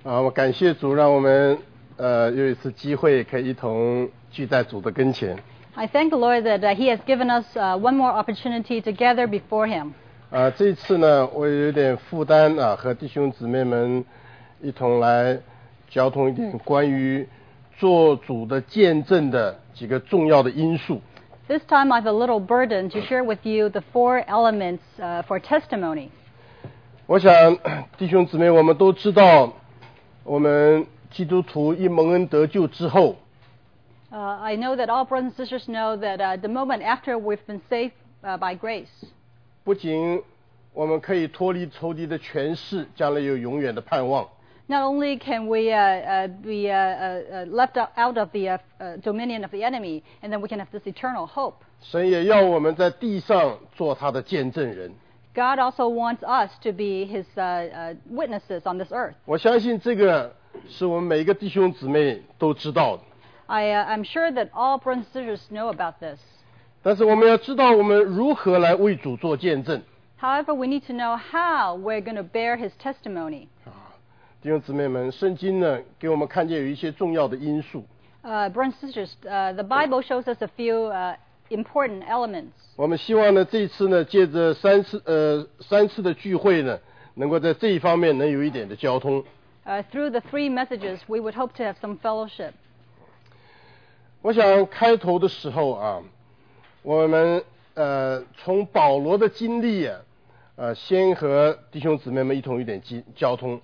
我感谢主，让我们有一次机会可以一同聚在主的跟前。 I thank the Lord that He has given us one more opportunity to gather before Him. 这一次呢，我有点负担和弟兄姊妹们一同来交通一点关于做主的见证的几个重要的因素。 This time I have a little burden to share with you the 4 elements for testimony. 我想弟兄姊妹我们都知道，我们基督徒一蒙恩得救之后， I know that all brothers and sisters know that the moment after we've been saved by grace, 不仅我们可以脱离仇敌的权势，将来有永远的盼望。 not only can we be left out of the dominion of the enemy, and then we can have this eternal hope. 神也要我们在地上做他的见证人。 God also wants us to be His witnesses on this earth. 我相信这个是我们每一个弟兄姊妹都知道的。 I'm sure that all brothers and sisters know about this. 但是我们要知道我们如何来为主做见证。 However, we need to know how we're going to bear His testimony. 弟兄姊妹们，圣经呢给我们看见有一些重要的因素。 Brothers and sisters, the Bible shows us a few important elements. 我们希望呢这次呢借着三次的聚会呢，能够在这一方面能有一点的交通。 Through the 3 messages, we would hope to have some fellowship. 我想开头的时候我们从保罗的经历先和弟兄姊妹们一同有点交通。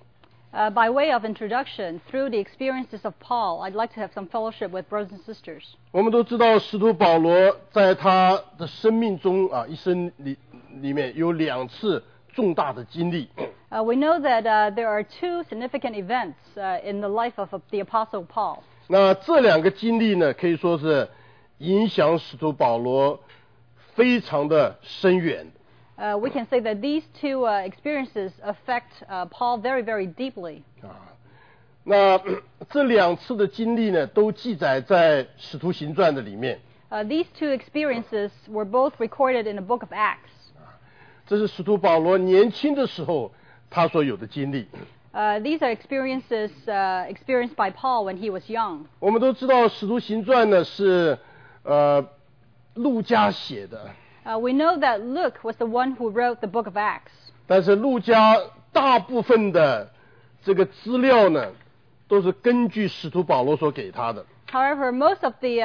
By way of introduction, through the experiences of Paul, I'd like to have some fellowship with brothers and sisters. 我们都知道使徒保罗在他的生命中一生里面有2次重大的经历。 We know that there are 2 significant events in the life of the Apostle Paul. 那这2个经历呢，可以说是影响使徒保罗非常的深远。 We can say that these 2 experiences affect Paul very, very deeply. 那这2次的经历呢，都记载在使徒行传的里面。 These 2 experiences were both recorded in the book of Acts. 这是使徒保罗年轻的时候他所有的经历。 These are experiences experienced by Paul when he was young. 我们都知道使徒行传呢是路加写的。 We know that Luke was the one who wrote the book of Acts. 但是路加大部分的这个资料呢，都是根据使徒保罗所给他的。 However, most of the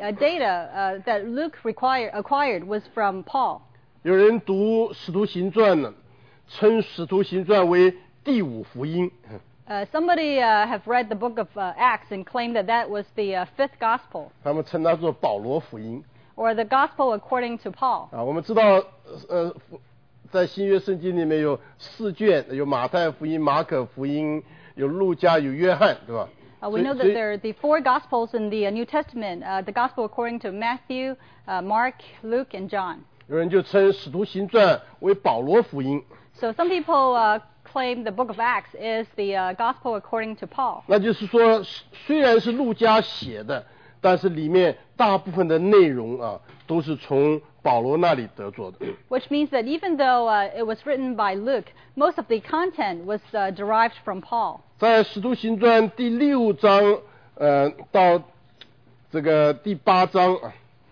data that Luke acquired was from Paul. 有人读使徒行传呢，称使徒行传为第5福音。 Somebody have read the book of Acts and claimed that was the 5th gospel. 他们称它做保罗福音。 Or the gospel according to Paul. 我们知道在新约圣经里面有4卷，有马太福音、马可福音，有路加，有约翰，对吧 ？We know that there are the 4 gospels in the New Testament, the gospel according to Matthew, Mark, Luke, and John. 有人就称使徒行传为保罗福音。 So some people claim the book of Acts is the gospel according to Paul. 那就是说，虽然是路加写的，但是里面大部分的内容都是从保罗那里得着的。 Which means that even though it was written by Luke, most of the content was derived from Paul. 在使徒行传第6章到这个第8章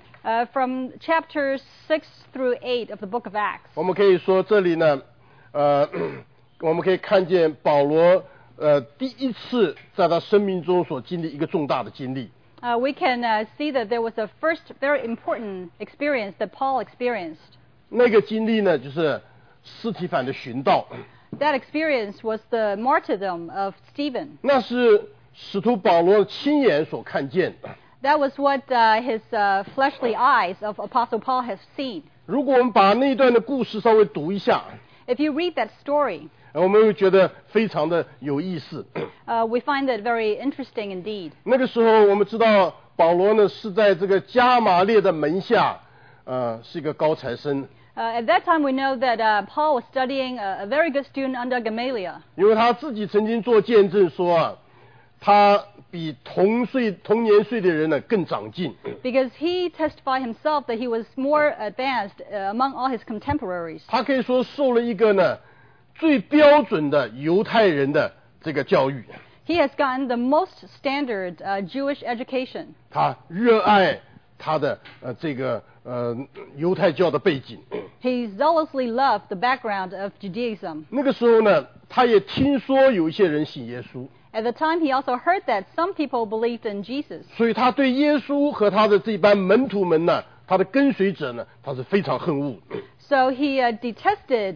From chapters 6 through 8 of the book of Acts. 我们可以说这里呢我们可以看见保罗第一次在他生命中所经历一个重大的经历。 We can see that there was a first very important experience that Paul experienced. 那个经历呢，就是司提反的殉道。 That experience was the martyrdom of Stephen. 那是使徒保罗亲眼所看见的。 That was what his fleshly eyes of Apostle Paul has seen. 如果我们把那一段的故事稍微读一下， If you read that story, 我们会觉得非常的有意思。 we find that very interesting indeed. 那个时候我们知道保罗呢是在这个加马列的门下，是一个高材生。 At that time, we know that Paul was studying a very good student under Gamaliel. 因为他自己曾经做见证说他比同年岁的人呢更长进。 Because he testified himself that he was more advanced among all his contemporaries. 他可以说受了一个呢最标准的犹太人的这个教育， He has gotten the most standard Jewish education. 他热爱他的这个犹太教的背景。 He zealously loved the background of Judaism. 那个时候呢，他也听说有一些人信耶稣， At the time, he also heard that some people believed in Jesus. 所以他对耶稣和他的这班门徒们呢，他的跟随者呢，他是非常恨恶。 So he detested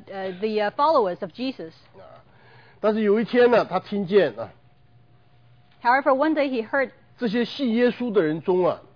the followers of Jesus. 但是有一天呢，他听见啊， However, one day he heard 这些信耶稣的人中啊，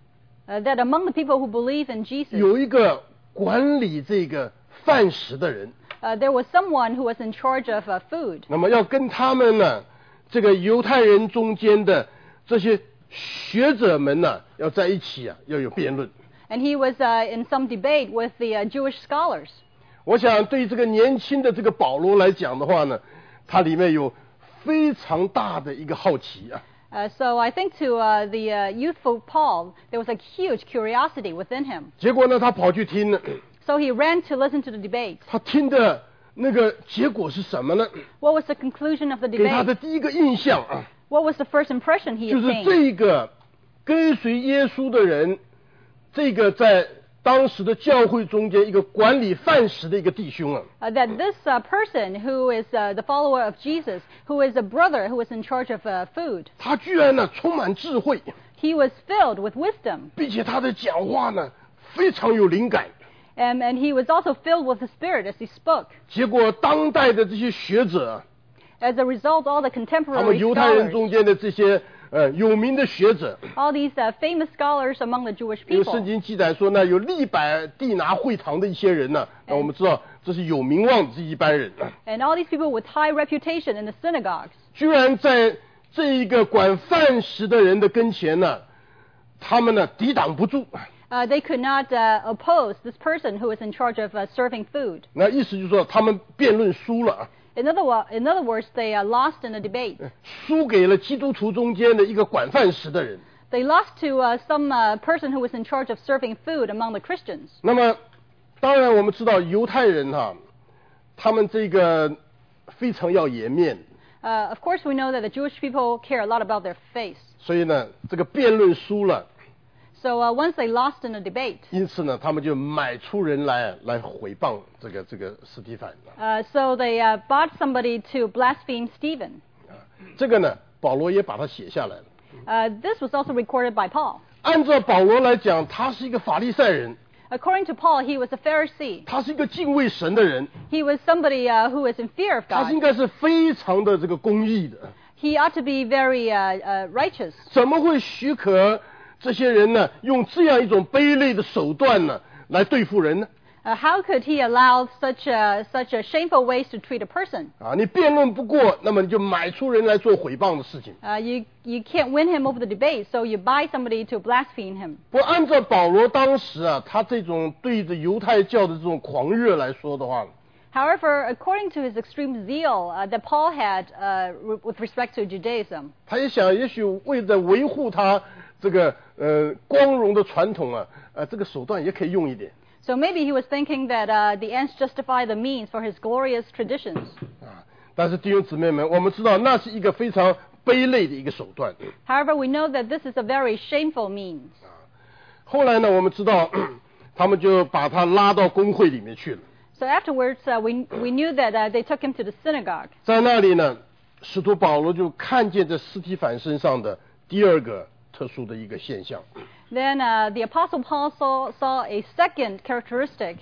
that among the people who believe in Jesus, 有一个管理这个饭食的人， there was someone who was in charge of food. 那么要跟他们呢，这个犹太人中间的这些学者们呢，要在一起啊，要有辩论。 And he was in some debate with the Jewish scholars. 我想对这个年轻的这个保罗来讲的话呢，他里面有非常大的一个好奇啊。 So I think to the youthful Paul, there was a huge curiosity within him. 结果呢，他跑去听了， So he ran to listen to the debate. 他听的那个结果是什么呢？ What was the conclusion of the 给他 debate? 的第一个印象啊， What was the first impression he 就是 obtained? 这个跟随耶稣的人，这个在当时的教会中间一个管理饭食的一个弟兄啊， That this person who is the follower of Jesus, who is a brother who was in charge of food, 他居然呢充满智慧， he was filled with wisdom. 并且他的讲话呢非常有灵感。 And he was also filled with the Spirit as he spoke. 结果当代的这些学者啊， As a result, all the 他们 contemporary 犹太人 scholars, 中间的这些有名的学者， all these famous scholars among the Jewish 因为圣 people, 经记载说呢，有利百地拿会堂的一些人呢，那我们知道这是有名望的这一般人， and all these people with high reputation in the synagogues, 居然在这一个管饭食的人的跟前呢，他们呢抵挡不住。 they could not oppose this person who was in charge of serving food. 那意思就是说，他们辩论输了， In other words, they lost in the debate. 输给了基督徒中间的一个管饭食的人。 They lost to some person who was in charge of serving food among the Christians. 那么，当然我们知道犹太人哈，他们这个非常要颜面， Of course, we know that the Jewish people care a lot about their face. 所以呢，这个辩论输了， So once they lost in the debate, 因此呢，他们就买出人来毁谤这个司提反。 so they bought somebody to blaspheme Stephen. 这个呢，保罗也把它写下来了。 This was also recorded by Paul. 按照保罗来讲，他是一个法利赛人， According to Paul, he was a Pharisee. 他是一个敬畏神的人， He was somebody who was in fear of 他 God. 应该是非常的这个公义的， He ought to be very righteous. 怎么会许可这些人呢用这样一种卑劣的手段呢来对付人呢？ How could he allow such shameful ways to treat a person? 啊，你辩论不过，那么你就买出人来做诽谤的事情。 You can't win him over the debate, so you buy somebody to blaspheme him. 不过按照保罗当时啊，他这种对着犹太教的这种狂热来说的话， However, according to his extreme zeal that Paul had with respect to Judaism, 他也想，也许为了维护他这个光荣的传统啊，这个手段也可以用一点。 so maybe he was thinking that the ends justify the means for his glorious traditions. 啊，但是弟兄姊妹们，我们知道那是一个非常卑劣的一个手段。 However, we know that this is a very shameful means. 后来呢，我们知道他们就把他拉到公会里面去了， So afterwards, we knew that they took him to the synagogue. 在那里呢，使徒保罗就看见这司提反身上的第二个特殊的一个现象。 Then the Apostle Paul saw a second characteristic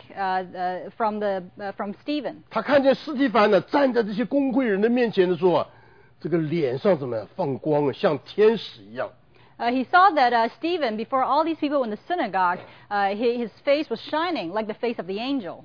from Stephen. 他看见司提反呢站在这些公会人的面前的时候啊，这个脸上怎么样放光啊，像天使一样。 He saw that Stephen, before all these people in the synagogue, his face was shining like the face of the angel.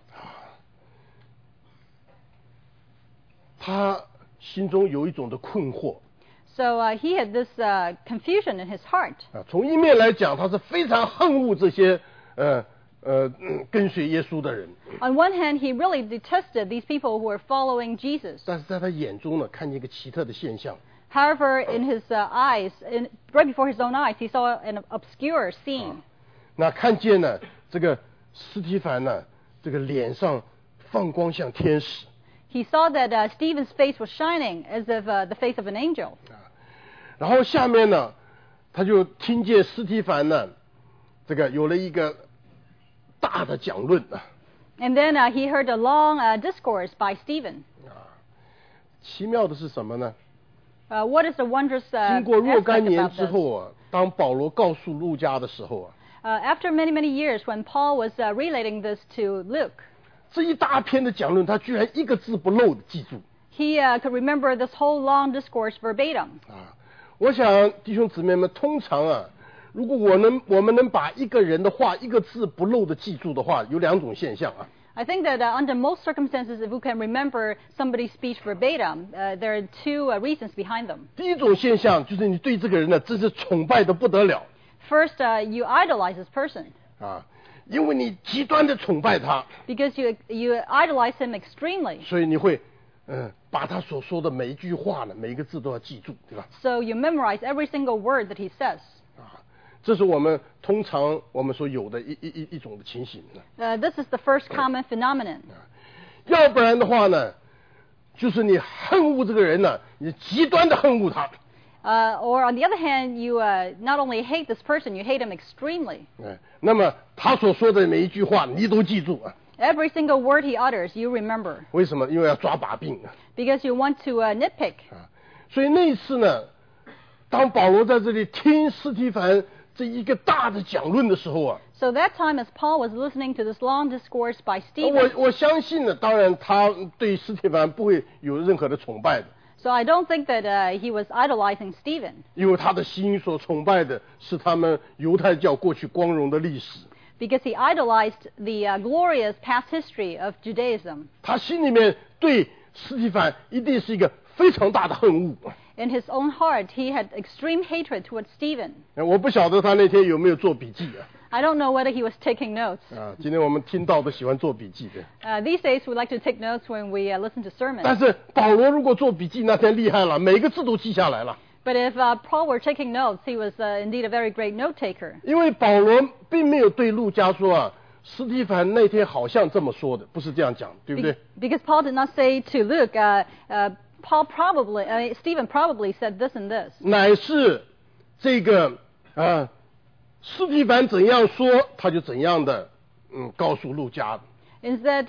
他心中有一种的困惑 So he had this confusion in his heart. 啊，从一面来讲，他是非常恨恶这些跟随耶稣的人， On one hand, he really detested these people who were following Jesus. 但是在他眼中呢，看见一个奇特的现象， However, in his eyes, right before his own eyes, he saw an obscure scene. 那看见呢这个司提反呢，这个脸上放光像天使， He saw that Stephen's face was shining as if the face of an angel. 然后下面呢，他就听见司提反呢，这个有了一个大的讲论啊。 And then he heard a long discourse by Stephen. 奇妙的是什么呢？ What is the wondrous 经过若 aspect 干年 about 之 this? 后啊，当保罗告诉路加的时候啊， After many, many years, when Paul was relating this to Luke, 这一大篇的讲论，他居然一个字不漏的记住 he could remember this whole long discourse verbatim. 啊。我想弟兄姊妹们，通常啊，如果我们能把一个人的话一个字不漏的记住的话，有两种现象啊。 I think that under most circumstances, if we can remember somebody's speech verbatim, there are two reasons behind them. 第一种现象就是你对这个人呢，真是崇拜的不得了 First, you idolize this person 啊，因为你极端的崇拜他， because you idolize him extremely. 所以你会把他所说的每一句话呢，每一个字都要记住，对吧？ So you memorize every single word that he says. 啊，这是我们通常我们所有的一种的情形呢。 This is the first common phenomenon. 要不然的话呢，就是你恨恶这个人呢，你极端的恨恶他。 Or on the other hand, you not only hate this person, you hate him extremely. 那么他所说的每一句话你都记住啊。 Every single word he utters, you remember. 为什么？因为要抓把柄啊。 Because you want to nitpick. 所以那一次呢，当保罗在这里听司提反这一个大的讲论的时候啊， So that time as Paul was listening to this long discourse by Stephen, 我相信呢，当然他对司提反不会有任何的崇拜的。 so I don't think that he was idolizing Stephen. 因为他的心所崇拜的是他们犹太教过去光荣的历史， Because he idolized the glorious past history of Judaism. 他心里面对司提反一定是一个非常大的恨恶。 In his own heart, he had extreme hatred towards Stephen. 我不晓得他那天有没有做笔记 I don't know whether he was taking notes. 今天我们听到都喜欢做笔记的。 These days, we like to take notes when we listen to 但 sermons. 是保罗如果做笔记那天厉害了，每个字都记下来了。 But if Paul were taking notes, he was indeed a very great note taker. 因为保罗并没有对路加说司提反那天好像这么说的，不是这样讲，对不对？ Because Paul did not say to Luke, Stephen probably said this and this. 乃是这个司提反怎样说，他就怎样的告诉路加。 Instead,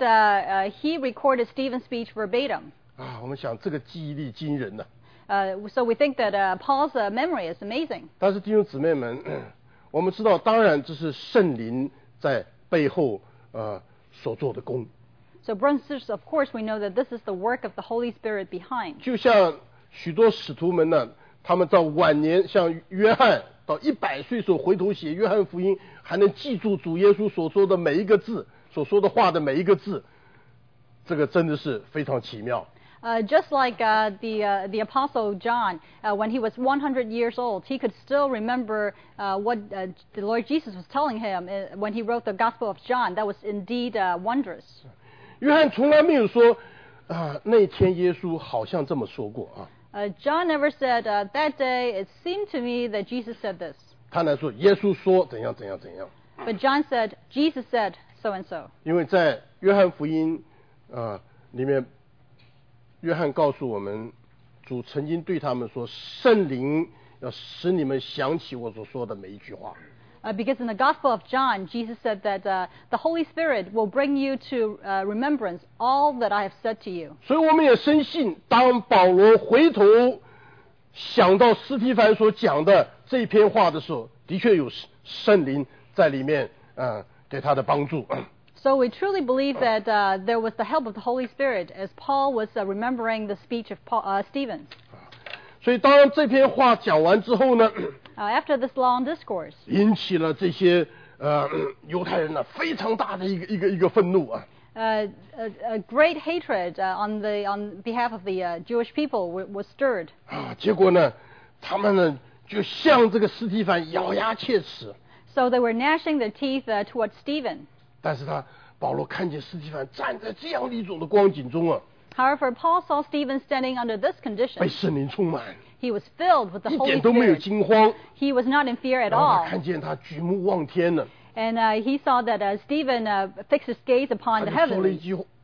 he recorded Stephen's speech verbatim. 我们想这个记忆力惊人呢。 So we think that Paul's memory is amazing. 但是弟兄姊妹们，我们知道，当然这是圣灵在背后所做的工。 So brothers and sisters, of course, we know that this is the work of the Holy Spirit behind. 就像许多使徒们呢，他们到晚年，像约翰到100岁时候回头写约翰福音，还能记住主耶稣所说的每一个字，所说的话的每一个字，这个真的是非常奇妙。 Just like the Apostle John, when he was 100 years old, he could still remember what the Lord Jesus was telling him when he wrote the Gospel of John. That was indeed wondrous. 约翰从来没有说那天耶稣好像这么说过啊。 John never said, that day it seemed to me that Jesus said this. 他来说耶稣说怎样怎样怎样。 But John said, Jesus said so and so. 因为在约翰福音里面，约翰告诉我们，主曾经对他们说，圣灵要使你们想起我所说的每一句话。 Because in the Gospel of John, Jesus said that the Holy Spirit will bring you to remembrance all that I have said to you. 所以我们也深信，当保罗回头想到司提反所讲的这一篇话的时候，的确有圣灵在里面给他的帮助。 So we truly believe that there was the help of the Holy Spirit as Paul was remembering the speech of Stephen. 所以当这篇话讲完之后呢， After this long discourse, 引起了这些犹太人呢非常大的一个愤怒啊。 a great hatred on behalf of the Jewish people was stirred. 结果呢，他们呢就向这个司提反咬牙切齿。 So they were gnashing their teeth towards Stephen. 但是保罗看见司提反站在这样的一种的光景中 However, Paul saw Stephen standing under this 被 condition. 圣灵充满， He was filled with the 一 Holy 点都没有 Spirit. 惊慌。 He was not in fear at 然后 all. 他看见他举目望天了， And he saw that Stephen fixed his gaze 他 upon 就 the 说了一 heavens. 句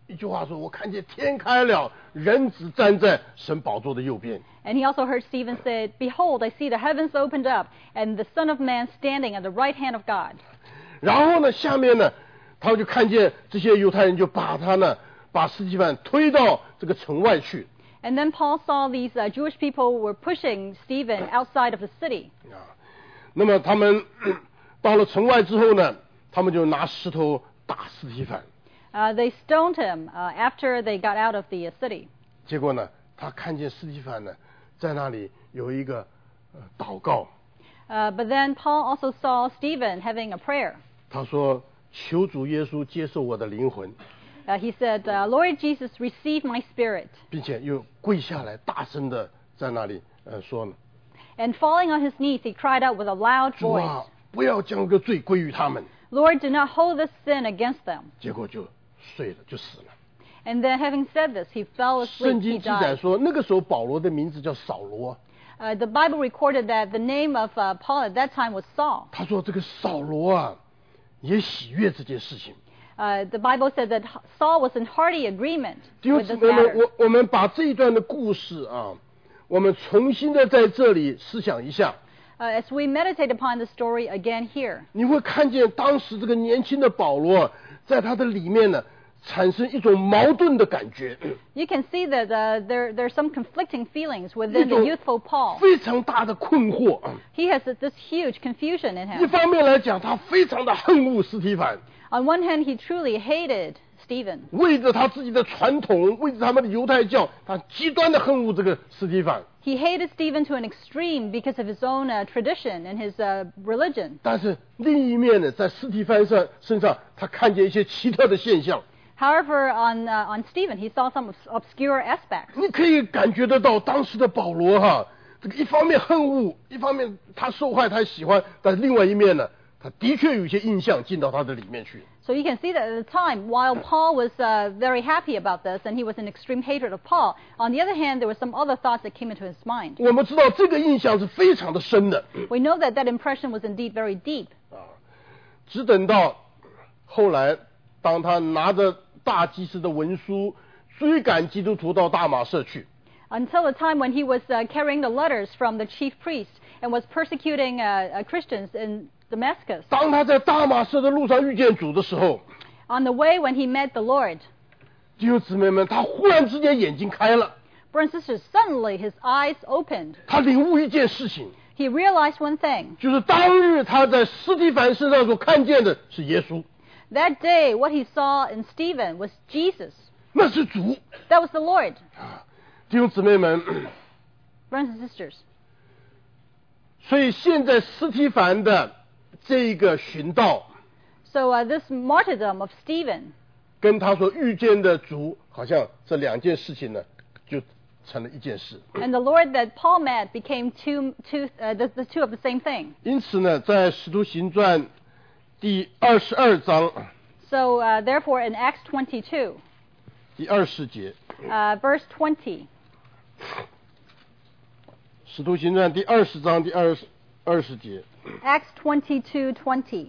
一句话说，我看见天开了，人子站在神宝座的右边。 And he also heard Stephen say, "Behold, I see the heavens opened up, and the Son of Man standing at the right hand of God." 然后呢，下面呢，他们就看见这些犹太人就把司提反推到这个城外去。 And then Paul saw these Jewish people were pushing Stephen outside of the city. 那么他们到了城外之后呢，他们就拿石头打司提反。 They stoned him after they got out of the city. 结果呢，他看见司提反呢，在那里有一个祷告。 But then Paul also saw Stephen having a prayer. 他说：“求主耶稣接受我的灵魂。” He said, "Lord Jesus, receive my spirit." 并且又跪下来，大声的在那里说呢。 And falling on his knees, he cried out with a loud 主 voice, 啊，不要将这个罪归于他们。 "Lord, do not hold this sin against them." 结果就睡了，就死了。 And then having said this, he fell 圣 asleep, 经 he 记载 died. 说，那个时候保罗的名字叫扫罗。 The Bible recorded that the name of Paul at that time was Saul. 他说这个扫罗啊，也喜悦这件事情。 The Bible said that Saul was in hearty agreement 弟兄 with 姊 this 妹们， matter. 我们把这一段的故事啊，我们重新的在这里思想一下。 As we meditate upon the story again here, 你会看见当时这个年轻的保罗，在他的里面呢，产生一种矛盾的感觉， you can see that there's some conflicting feelings within the youthful Paul. 非常大的困惑。 He has this huge confusion in 一 him. 方面来讲，他非常的恨恶司提反， On one hand, he truly hated Stephen. 为着他自己的传统，为着他们的犹太教，他极端的恨恶这个司提反。 He hated Stephen to an extreme because of his own tradition and his religion. 但是另一面呢，在司提反身上，他看见一些奇特的现象。 However, on Stephen, he saw some obscure aspects. 你可以感觉得到，当时的保罗哈，这个一方面恨恶，一方面他受害，他喜欢，但另外一面呢，他的确有一些印象进到他的里面去。 So you can see that at the time, while Paul was very happy about this and he was in extreme hatred of Paul, on the other hand, there were some other thoughts that came into his mind. 我们知道这个印象是非常的深的 We know that that impression was indeed very deep. 啊，只等到后来，当他拿着大祭司的文书追赶基督徒到大马色去， Until the time when he was carrying the letters from the chief priest and was persecuting Christians in Damascus. 当他在大马色的路上遇见主的时候， On the way when he met the Lord, 弟兄姊妹们，他忽然之间眼睛开了， brothers and sisters, suddenly his eyes opened. 他领悟一件事情， He realized one thing. 就是当日他在司提反身上所看见的是耶稣， That day, what he saw in Stephen was Jesus. 那是主。 That was the Lord. 弟兄姊妹们， Brothers and sisters. 所以现在司提反的这个寻道， So this martyrdom of Stephen 跟他所遇见的主，好像这两件事情呢，就成了一件事。 and the Lord that Paul met became the two of the same thing. 因此呢，在使徒行传第22章 So therefore, in Acts 22, 第20节， verse 20, 使徒行传第20章第20节， Acts 22:20.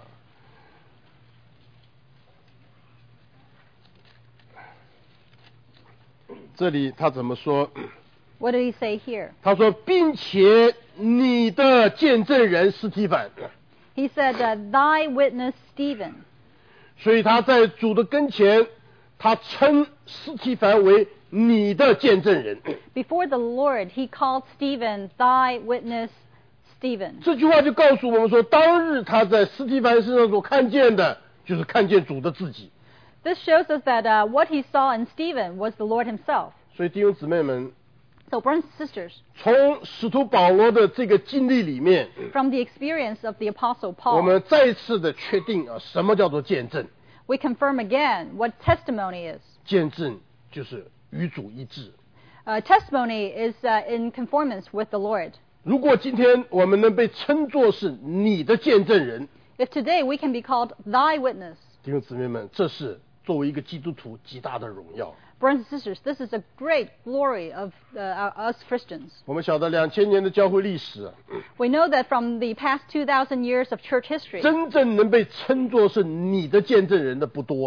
这里他怎么说？ What did he say here? 他说，并且你的见证人司提反， He said, "Thy witness Stephen." 所以他在主的跟前，他称司提反为你的见证人。 Before the Lord, he called Stephen, "Thy witness Stephen." 这句话就告诉我们说，当日他在司提反身上所看见的，就是看见主的自己。 This shows us that what he saw in Stephen was the Lord himself. 所以弟兄姊妹们， So, brothers and sisters, 从使徒保罗的这个经历里面， from the experience of the Apostle 我 Paul, 们再次的确定啊，什么叫做见证？ we confirm again what testimony is. 见证就是与主一致。 Testimony is in conformance with the Lord. 如果今天我们能被称作是你的见证人， If today we can be called thy witness, 弟兄姊妹们，这是作为一个基督徒极大的荣耀。 brothers and sisters, this is a great glory of us Christians. 我们晓得2000年的教会历史， We know that from the past 2,000 years of church history, 真正能被称作是你的见证人的不多啊。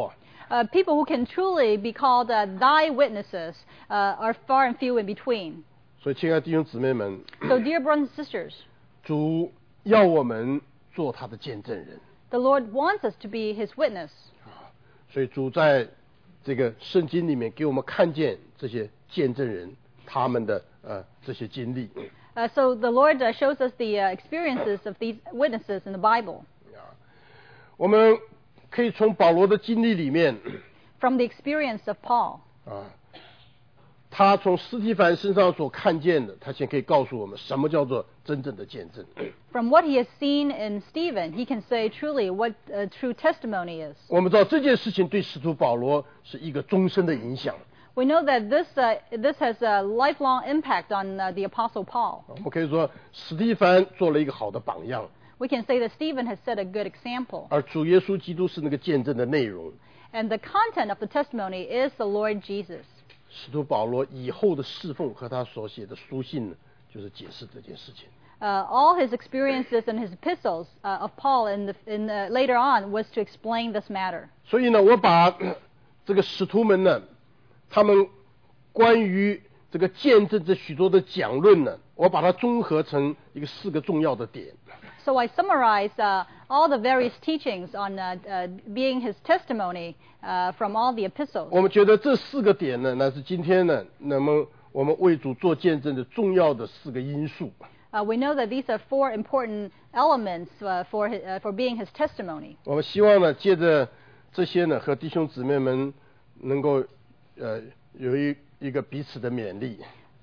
People who can truly be called thy witnesses are far and few in between. 所以，亲爱的弟兄姊妹们， So, dear brothers and sisters, 主要我们做他的见证人。 the Lord wants us to be His witness. 所以主在这个圣经里面给我们看见这些见证人他们的这些经历。 So the Lord shows us the experiences of these witnesses in the Bible. 我们可以从保罗的经历里面， From the experience of Paul. 他从司提反身上所看见的，他先可以告诉我们什么叫做真正的见证。 From what he has seen in Stephen, he can say truly what true testimony is. 我们知道这件事情对使徒保罗是一个终身的影响。 We know that this has a lifelong impact on the Apostle Paul. 我们可以说，司提反做了一个好的榜样， We can say that Stephen has set a good example. 而主耶稣基督是那个见证的内容。 And the content of the testimony is the Lord Jesus. 使徒保罗以后的侍奉和他所写的书信呢，就是解释这件事情。 All his experiences and his epistles of Paul later on was to explain this matter. 所以呢，我把这个使徒们呢，他们关于这个见证这许多的讲论呢，我把它综合成一个4个重要的点。 So I summarize all the various teachings on being his testimony from all the epistles. 我们觉得这4个点呢，那是今天呢，那么我们为主做见证的重要的4个因素。 We know that these are 4 important elements for being his testimony. 我们希望呢，借着这些呢，和弟兄姊妹们能够有一个彼此的勉励。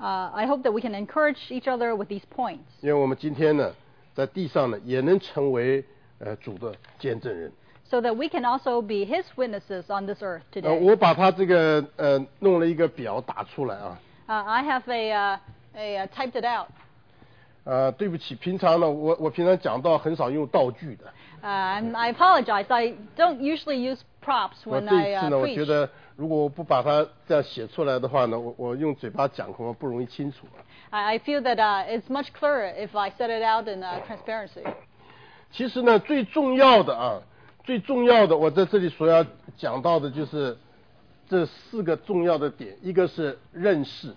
I hope that we can encourage each other with these points. 因为我们今天呢，在地上呢，也能成为主的见证人。 So that we can also be his witnesses on this earth today. 我把他这个弄了一个表打出来啊。 I have typed it out. 对不起，平常呢，我平常讲道很少用道具的。 And I apologize. I don't usually use props 我 when 这 I 一次呢，我觉 preach. 得如果我不把它这样写出来的话呢，我用嘴巴讲恐怕不容易清楚。 I feel that it's much clearer if I set it out in transparency. 其实呢，最重要的，我在这里所要讲到的就是这4个重要的点，一个是认识，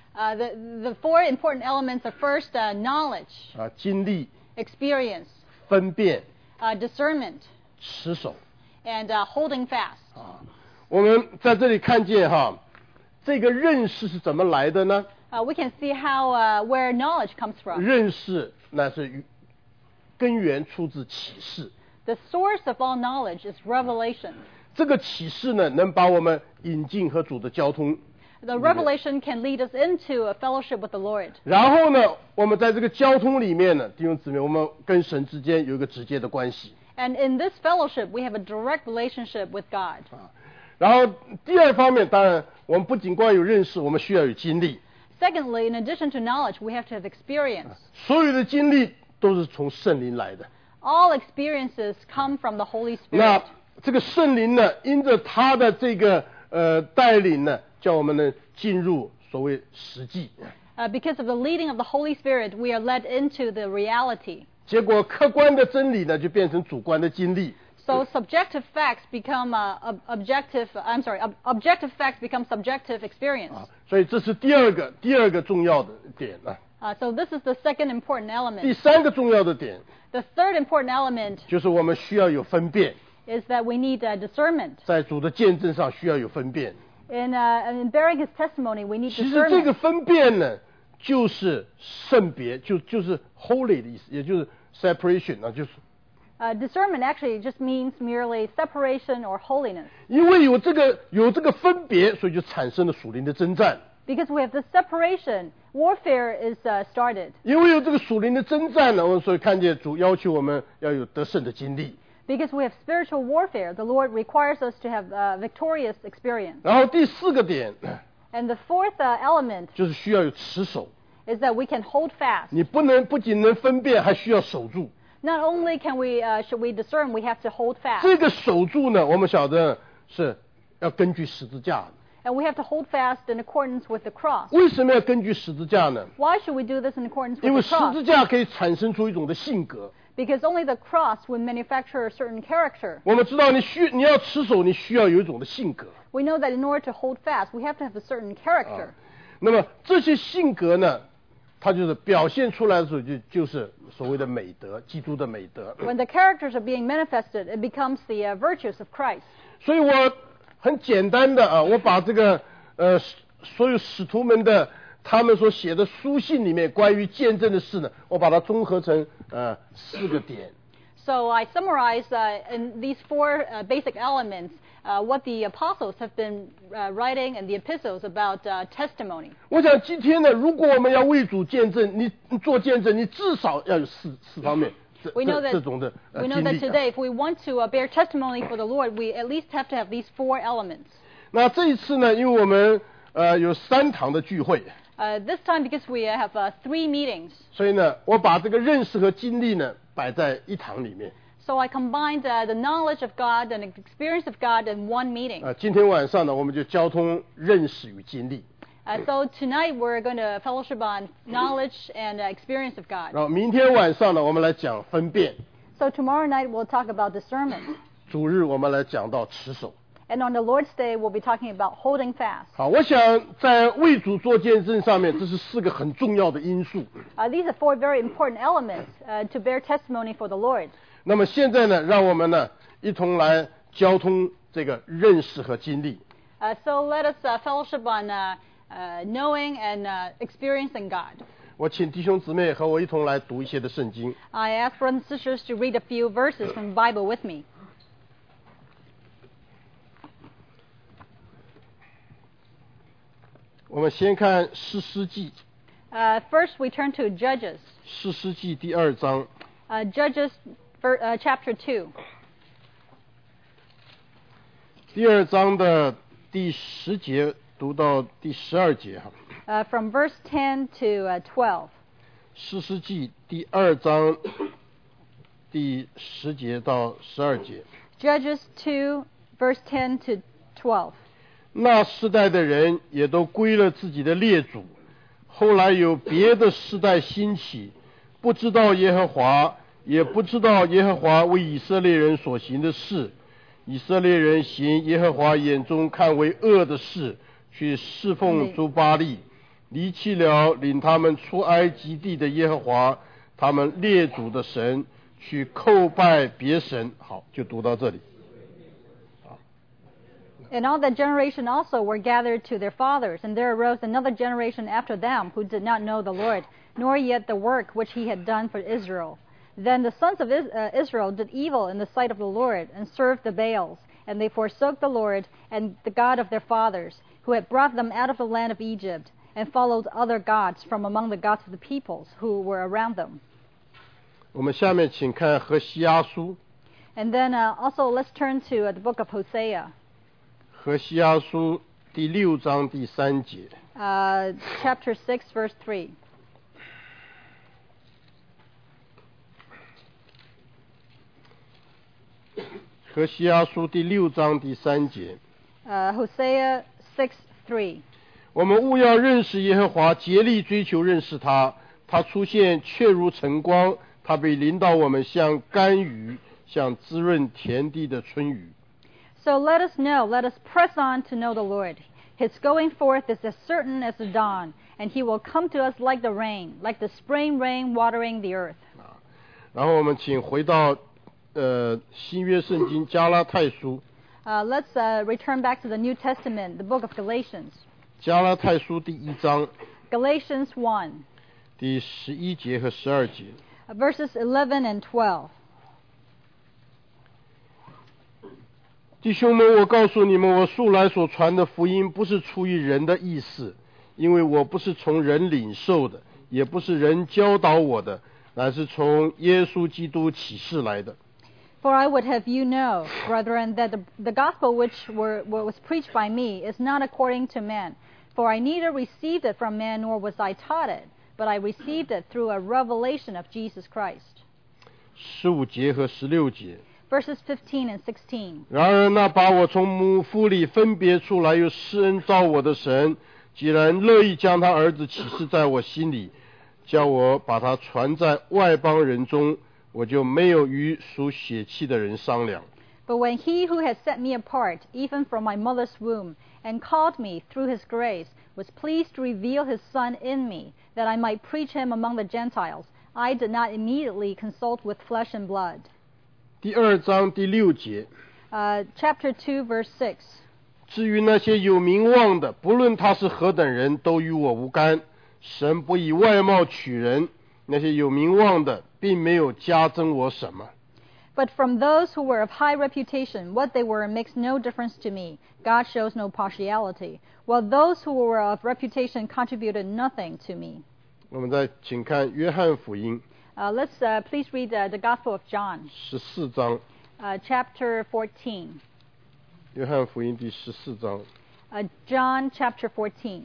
The 4 important elements are first knowledge, 经历， experience, 分辨， discernment, 持守。 and holding fast. 我们在这里看见这个认识是怎么来的呢？ We can see how where knowledge comes from. 认识那是根源出自启示， The source of all knowledge is revelation. 这个启示呢，能把我们引进和主的交通。 The revelation can lead us into a fellowship with the Lord. 然后呢，我们在这个交通里面呢，弟兄姊妹，我们跟神之间有一个直接的关系。 And in this fellowship, we have a direct relationship with God. 然后第二方面，当然我们不仅光有认识，我们需要有经历。 Secondly, in addition to knowledge, we have to have experience. 所有的经历都是从圣灵来的。 All experiences come from the Holy 那 Spirit. 这个圣灵呢，因着他的这个带领呢，叫我们呢进入所谓实际。 Because of the leading of the Holy Spirit, we are led into the reality. 结果客观的真理呢，就变成主观的经历。 So subjective facts become objective facts become subjective experience. 所以这是第二个重要的点啊。 So this is the second important 第 element. 3个重要的点 The third important element 就是我们需要有分辨， is that we need discernment. 在主的见证上需要有分辨。 In bearing his testimony, we need 其实这个 discernment. 分辨呢，就是圣别，就是 holy 的意思，也就是 separation 啊，就是 Discernment actually just means merely separation or holiness. 因为有这个分别，所以就产生了属灵的征战。 Because we have this separation, warfare is started. 因为有这个属灵的征战呢，我们所以看见主要求我们要有得胜的经历。 Because we have spiritual warfare, the Lord requires us to have victorious experience. 然后第4个点 And the fourth element 就是需要有持守， is that we can hold fast. 你不仅能分辨，还需要守住。 Not only should we discern, we have to hold fast. 这个守住呢，我们晓得是要根据十字架的。 And we have to hold fast in accordance with the cross. 为什么要根据十字架呢？ Why should we do this in accordance 因 with 为 the 十 cross? 字架可以产生出一种的性格。 Because only the cross will manufacture a certain character. 我们知道你要持守，你需要有一种的性格。 We know that in order to hold fast, we have to have a certain character. 那么这些性格呢，它就是表现出来的时候就是所谓的美德，基督的美德。 When the characters are being manifested, it becomes the virtues of Christ. 所以我很简单的我把这个所有使徒们的他们所写的书信里面关于见证的事呢，我把它综合成4个点。 So I summarize in these 4 basic elements what the apostles have been writing in the epistles about testimony. 我想今天呢，如果我们要为主见证，你做见证，你至少要有四方面这种的 We know 经 that 历。 today, if we want to bear testimony for the Lord, we at least have to have these 4 elements. 那这一次呢，因为我们有3堂的聚会， This time, because we have 3 meetings, 所以呢，我把这个认识和经历呢摆在一堂里面。 so I combined the knowledge of God and the experience of God in one meeting. 今天晚上呢，我们就交通认识与经历。 So tonight we're going to fellowship on knowledge and experience of God. 然后明天晚上呢，我们来讲分辨； So tomorrow night we'll talk about discernment. 主日我们来讲到持守。 And on the Lord's Day, we'll be talking about holding fast. 好，我想在为主做见证上面，这是4个很重要的因素。 These are 4 very important elements to bear testimony for the Lord. 那么现在呢，让我们呢一同来交通这个认识和经历。 So let us fellowship on knowing and experiencing God. 我请弟兄姊妹和我一同来读一些的圣经。 I ask brothers and sisters to read a few verses from the Bible with me. 我们先看士师记， First, we turn to Judges. 士师记第2章， Judges chapter 2. 第2章的第10节读到第12节哈。 From verse 10 to 12. 士师记第2章第10节到12节。 Judges 2, verse 10 to 12. 那世代的人也都归了自己的列祖，后来有别的世代兴起，不知道耶和华，也不知道耶和华为以色列人所行的事。以色列人行耶和华眼中看为恶的事，去侍奉诸巴力，离弃了领他们出埃及地的耶和华，他们列祖的神，去叩拜别神。好，就读到这里。 And all that generation also were gathered to their fathers, and there arose another generation after them who did not know the Lord, nor yet the work which he had done for Israel. Then the sons of Israel did evil in the sight of the Lord, and served the Baals, and they forsook the Lord and the God of their fathers, who had brought them out of the land of Egypt, and followed other gods from among the gods of the peoples who were around them. 我们下面请看何西阿书。 And then also let's turn to the book of Hosea. 何西阿书第6章第3节。 Chapter 6, verse 3. 何西阿书第6章第3节。 Hosea 6:3. 我们务要认识耶和华，竭力追求认识他。他出现却如晨光，他被领导我们像甘雨，像滋润田地的春雨。 So let us know, let us press on to know the Lord. His going forth is as certain as the dawn, and he will come to us like the rain, like the spring rain watering the earth. 然后我们请回到新约圣经加拉太书。 Let's return back to the New Testament, the book of Galatians. 加拉太书第1章 Galatians 1, 第11节和12节。 verses 11 and 12. 弟兄们，我告诉你们，我素来所传的福音不是出于人的意思，因为我不是从人领受的，也不是人教导我的，乃是从耶稣基督启示来的。 For I would have you know, brethren, that the gospel which was preached by me is not according to man. For I neither received it from man, nor was I taught it, but I received it through a revelation of Jesus Christ. 15节和16节。 Verses 15 and 16. 然而那把我从母腹里分别出来又施恩造我的神，既然乐意将他儿子启示在我心里，叫我把他传在外邦人中，我就没有与属血气的人商量。 But when he who has set me apart, even from my mother's womb, and called me through his grace, was pleased to reveal his Son in me, that I might preach him among the Gentiles, I did not immediately consult with flesh and blood. 第2章第6节。 Chapter 2, verse 6. 至于那些有名望的，不论他是何等人，都与我无干。神不以外貌取人，那些有名望的，并没有加增我什么。 But from those who were of high reputation, what they were makes no difference to me. God shows no partiality, while those who were of reputation contributed nothing to me. 我们再请看约翰福音 Let's please read the Gospel of John, 14章， chapter 14. 约翰福音第14章。 John chapter 14.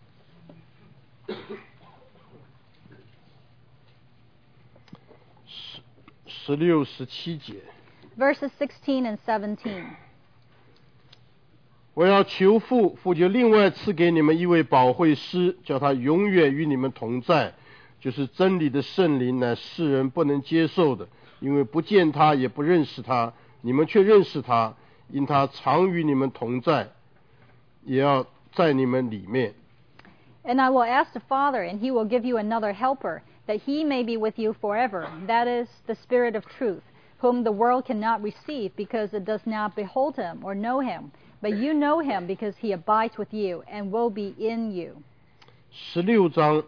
16、17节。 Verses 16 and 17. 我要求父，父就另外赐给你们一位保惠师，叫他永远与你们同在，就是真理的圣灵，乃世人不能接受的，因为不见他也不认识他，你们却认识他，因他常与你们同在，也要在你们里面。 And I will ask the Father, and he will give you another helper, that he may be with you forever. That is the Spirit of truth, whom the world cannot receive, because it does not behold him or know him. But you know him, because he abides with you and will be in you. 16章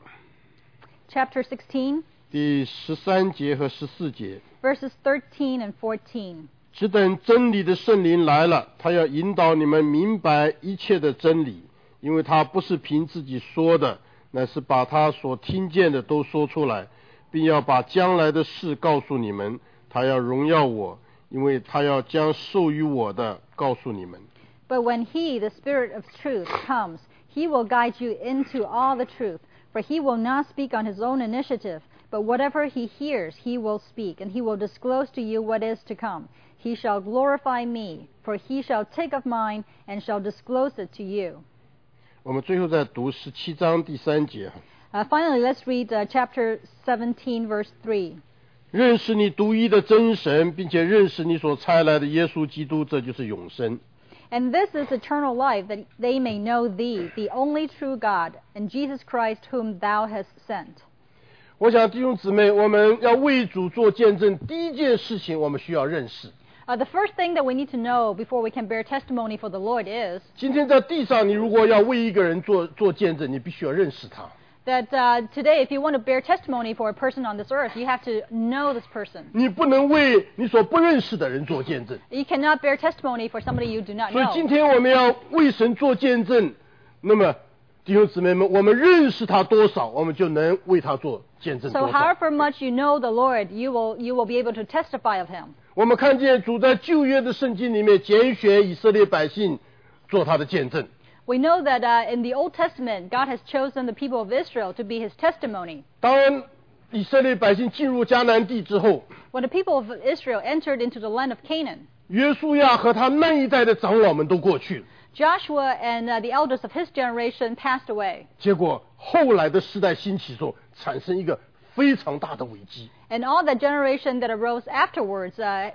Chapter 16, 第13节和14节。 verses 13 and 14. 只等真理的圣灵来了，他要引导你们明白一切的真理，因为他不是凭自己说的，乃是把他所听见的都说出来，并要把将来的事告诉你们。他要荣耀我，因为他要将授予我的告诉你们。 But when he, the Spirit of truth, comes, he will guide you into all the truth. For he will not speak on his own initiative, but whatever he hears, he will speak, and he will disclose to you what is to come. He shall glorify me, for he shall take of mine, and shall disclose it to you. 我们最后再读17章第3节。 Finally, let's read chapter 17, verse 3. 认识你独一的真神，并且认识你所差来的耶稣基督，这就是永生。 And this is eternal life, that they may know thee, the only true God, and Jesus Christ whom thou hast sent. 我想弟兄姊妹，我们要为主做见证，第一件事情我们需要认识。 The first thing that we need to know before we can bear testimony for the Lord is 今天在地上，你如果要为一个人做见证，你必须要认识他。 that today, if you want to bear testimony for a person on this earth, you have to know this person. 你不能为你所不认识的人做见证。 You cannot bear testimony for somebody you do not 所以今 know. 天我们要为神做见证。那么弟兄姊妹们，我们认识他多少，我们就能为他做见证 So 多少。 however much you know the Lord, you will be able to testify of him. 我们看见主在旧约的圣经里面拣选以色列百姓做他的见证。 We know that in the Old Testament, God has chosen the people of Israel to be his testimony. 当以色列百姓进入迦南地之后， When the people of Israel entered into the land of Canaan, 约书亚和他那一代的长老们都过去了。 Joshua and the elders of his generation passed away. 结果后来的世代兴起之后，产生一个非常大的危机。 And all that generation that arose afterwards,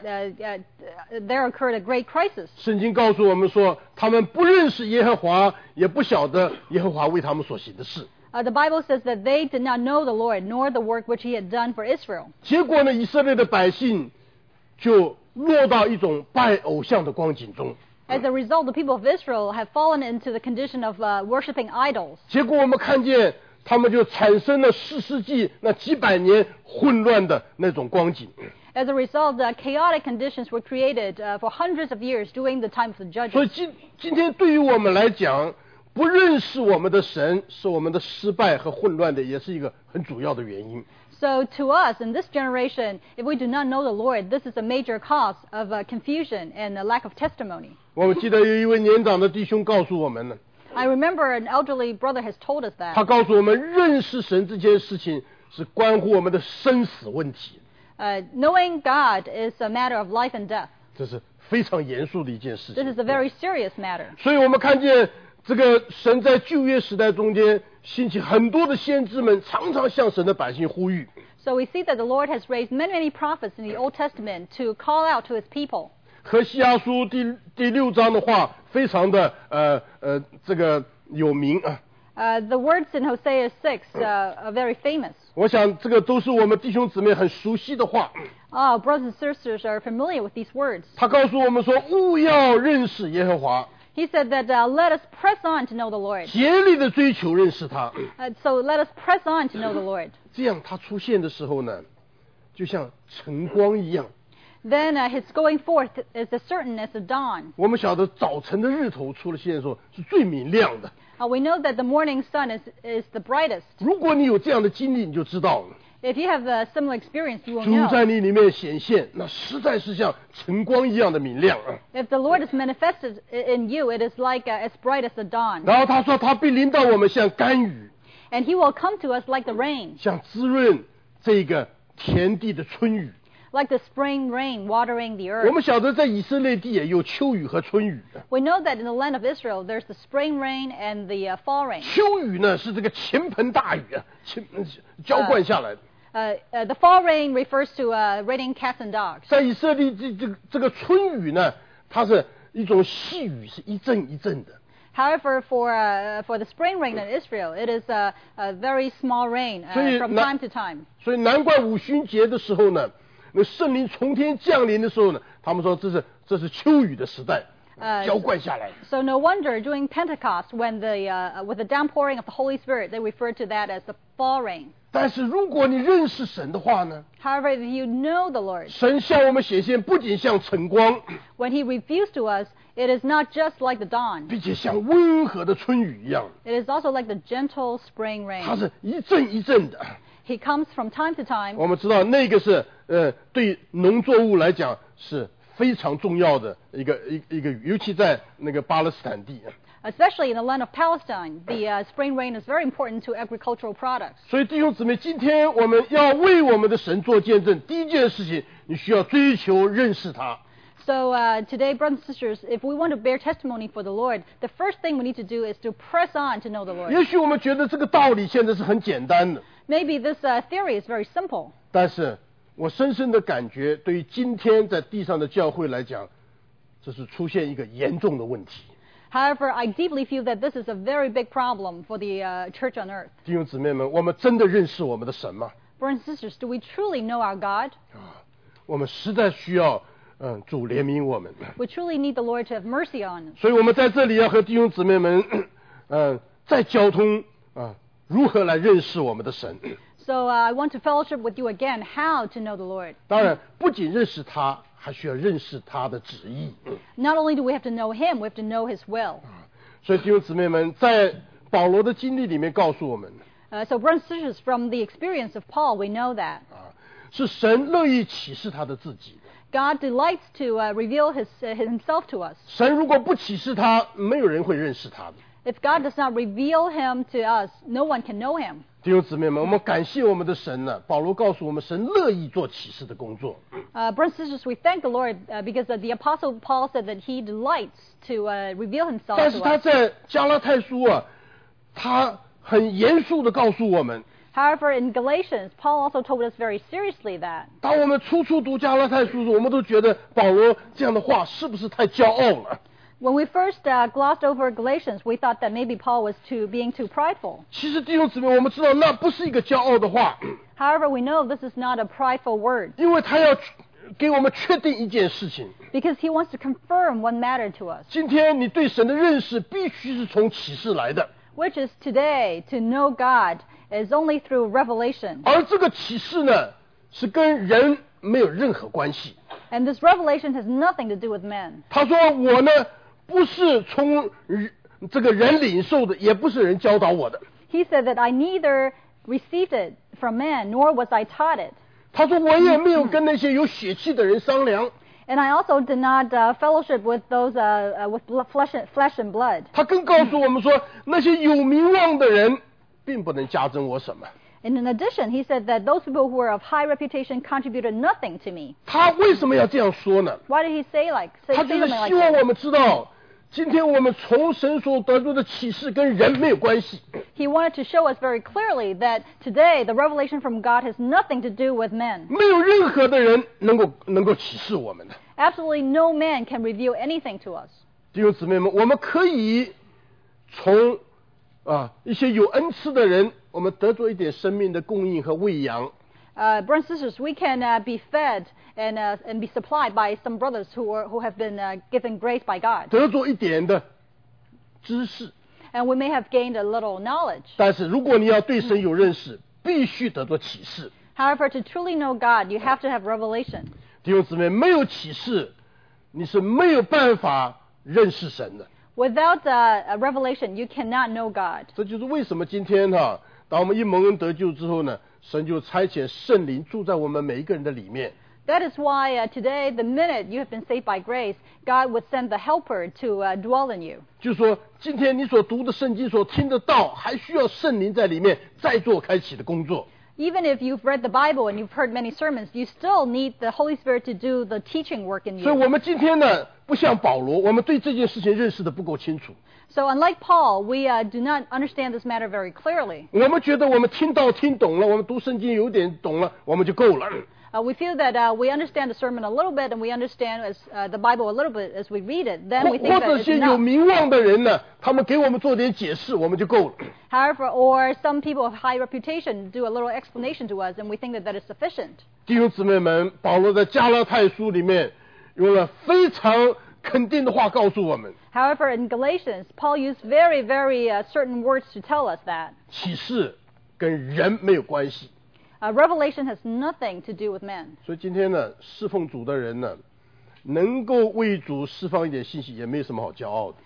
there occurred a great crisis. 圣经告诉我们说，他们不认识耶和华，也不晓得耶和华为他们所行的事。 The Bible says that they did not know the Lord, nor the work which he had done for Israel. 结果呢，以色列的百姓就落到一种拜偶像的光景中。 As a result, the people of Israel have fallen into the condition of worshiping idols. 结果我们看见他们就产生了4世纪那几百年混乱的那种光景。 As a result, chaotic conditions were created for hundreds of years during the time of the 所以 judges. 今天对于我们来讲，不认识我们的神是我们的失败和混乱的，也是一个很主要的原因。 So to us, in this generation, if we do not know the Lord, this is a major cause of confusion and a lack of testimony. 我们记得有一位年长的弟兄告诉我们呢， I remember an elderly brother has told us 他 that. 告诉我们，认识神这件事情是关乎我们的生死问题。 knowing God is a matter of life and death. 这是非常严肃的一件事 This 情。 is a very serious matter. 所以我们看见这个神在旧约时代中间兴起很多的先知们，常常向神的百姓呼吁。 So we see that the Lord has raised many prophets in the Old Testament to call out to his people. 何西阿书第6章的话非常的这个有名啊。 The words in Hosea 6 are very famous. 我想这个都是我们弟兄姊妹很熟悉的话。 Brothers and sisters are familiar with these words. 他告诉我们说，务要认识耶和华， He said that let us press on to know the Lord. 竭力的追求认识他。 So let us press on to know the Lord. 这样他出现的时候呢，就像晨光一样。 Then his going forth is as certain as the dawn. 我们晓得早晨的日头出了现的时候是最明亮的。 We know that the morning sun is the brightest. 如果你有这样的经历，你就知道了。 If you have a similar experience, you will 主 know. 在你里面显现，那实在是像晨光一样的明亮啊。 If the Lord is manifested in you, it is like as bright as the dawn. 然后他说，他必临到我们像甘雨， And he will come to us like the rain, 像滋润这个田地的春雨。 like the spring rain watering the 我 earth. 们晓得在以色列地也有秋雨和春雨。 We know that in the land of Israel, there's the spring rain and the fall rain. 秋雨呢是这个倾盆大雨啊，浇灌下来的。 The fall rain refers to raining cats and dogs. 在以色列这个春雨呢，它是一种细雨，是一阵一阵的。 However, for the spring rain in Israel, it is a very small rain 所以 from time to time. 所以难怪五旬节的时候呢，那圣灵从天降临的时候呢，他们说这是秋雨的时代，浇灌下来。 So no wonder during Pentecost, when with the downpouring of the Holy Spirit, they refer to that as the fall rain. 但是如果你认识神的话呢， However, if you know the Lord, 神向我们显现，不仅像晨光， when He reveals to us, it is not just like the dawn. 并且像温和的春雨一样， It is also like the gentle spring 它 rain. 是一阵一阵的。 He comes from time to time. 我们知道那个是对农作物来讲是非常重要的一个雨，尤其在那个巴勒斯坦地。 Especially in the land of Palestine, the spring rain is very important to agricultural products. 所以弟兄姊妹，今天我们要为我们的神做见证，第一件事情，你需要追求认识他。 So today, brothers and sisters, if we want to bear testimony for the Lord, the first thing we need to do is to press on to know the Lord. 也许我们觉得这个道理现在是很简单的， Maybe this theory is very simple. 但是我深深的感觉，对于今天在地上的教会来讲，这是出现一个严重的问题。 However, I deeply feel that this is a very big problem for the church on earth. 弟兄姊妹们，我们真的认识我们的神吗？ Brothers and sisters, do we truly know our God? 我们实在需要主怜悯我们。 We truly need the Lord to have mercy on us. 所以我们在这里要和弟兄姊妹们再交通如何来认识我们的神。 So I want to fellowship with you again how to know the Lord. 当然，不仅认识他，还需要认识他的旨意。 Not only do we have to know Him, we have to know His will. 所以弟兄姊妹们，在保罗的经历里面告诉我们， So brothers and sisters, from the experience of Paul, we know that 是神乐意启示他的自己。 God delights to reveal Himself to us. 神如果不启示他，没有人会认识他的。 If God does not reveal Him to us, no one can know Him. 弟兄姊妹们，我们感谢我们的神呢。保罗告诉我们，神乐意做启示的工作。 Brothers and sisters, we thank the Lord because the Apostle Paul said that he delights to reveal himself 但是 to 他 us. 在加拉太书他很严肃的告诉我们， However, in Galatians, Paul also told us very seriously that 当我们初读加拉太书时，我们都觉得保罗这样的话是不是太骄傲了？ when we first glossed over Galatians, we thought that maybe Paul was being too prideful. 其实弟兄姊妹，我们知道那不是一个骄傲的话， However, we know this is not a prideful word 因为他要给我们确定一件事情。 because he wants to confirm one matter to us, 今天你对神的认识必须是从启示来的， which is today to know God is only through revelation. 而这个启示呢，是跟人没有任何关系。 And this revelation has nothing to do with men. 他说我呢，不是从这个人领受的，也不是人教导我的。 He said that I neither received it from man, nor was I taught it. 他说我也没有跟那些有血气的人商量。 And I also did not fellowship with those with flesh and blood. 他更告诉我们说，那些有名望的人，并不能加增我什么。 And in addition, he said that those people who were of high reputation contributed nothing to me. 他为什么要这样说呢？ Why did he say 他就是 something like 希望 that? 我们知道，今天我们从神所得到的启示跟人没有关系。 He wanted to show us very clearly that today the revelation from God has nothing to do with men. 没有任何的人能够启示我们的。 Absolutely no man can reveal anything to us. 弟兄姊妹们，我们可以从一些有恩赐的人，我们得着一点生命的供应和喂养。 Brothers and sisters, we can be fed and be supplied by some brothers who have been given grace by God. 得着一点的知识。 And we may have gained a little knowledge. 但是如果你要对神有认识，必须得着启示。 However, to truly know God, you have to have revelation. 弟兄姊妹，没有启示，你是没有办法认识神的。 Without a revelation, you cannot know God. 这就是为什么今天当我们一蒙恩得救之后呢，神就差遣圣灵住在我们每一个人的里面。 That is why today, the minute you have been saved by grace, God would send the helper to dwell in you. 就是说，今天你所读的圣经、所听的道，还需要圣灵在里面再做开启的工作。 Even if you've read the Bible and you've heard many sermons, you still need the Holy Spirit to do the teaching work in 所以 you. 我们今天呢，不像保罗，我们对这件事情认识的不够清楚。 So unlike Paul, we do not understand this matter very clearly. 我们觉得我们听道听懂了，我们读圣经有点懂了，我们就够了。 We feel that we understand the sermon a little bit and we understand the Bible a little bit as we read it. Then 或 we think 或 that 者 it's 些有 enough. 名望的人呢，他们给我们做点解释，我们就够了。 However, or some people of high reputation do a little explanation to us and we think that that is sufficient. 弟兄姊妹们，保罗在加拉太书里面用了非常肯定的话告诉我们： However, in Galatians, Paul used very, very certain words to tell us that 启示跟人没有关系。 revelation has nothing to do with men. 所以今天呢，侍奉主的人呢，能够为主释放一点信息，也没有什么好骄傲的。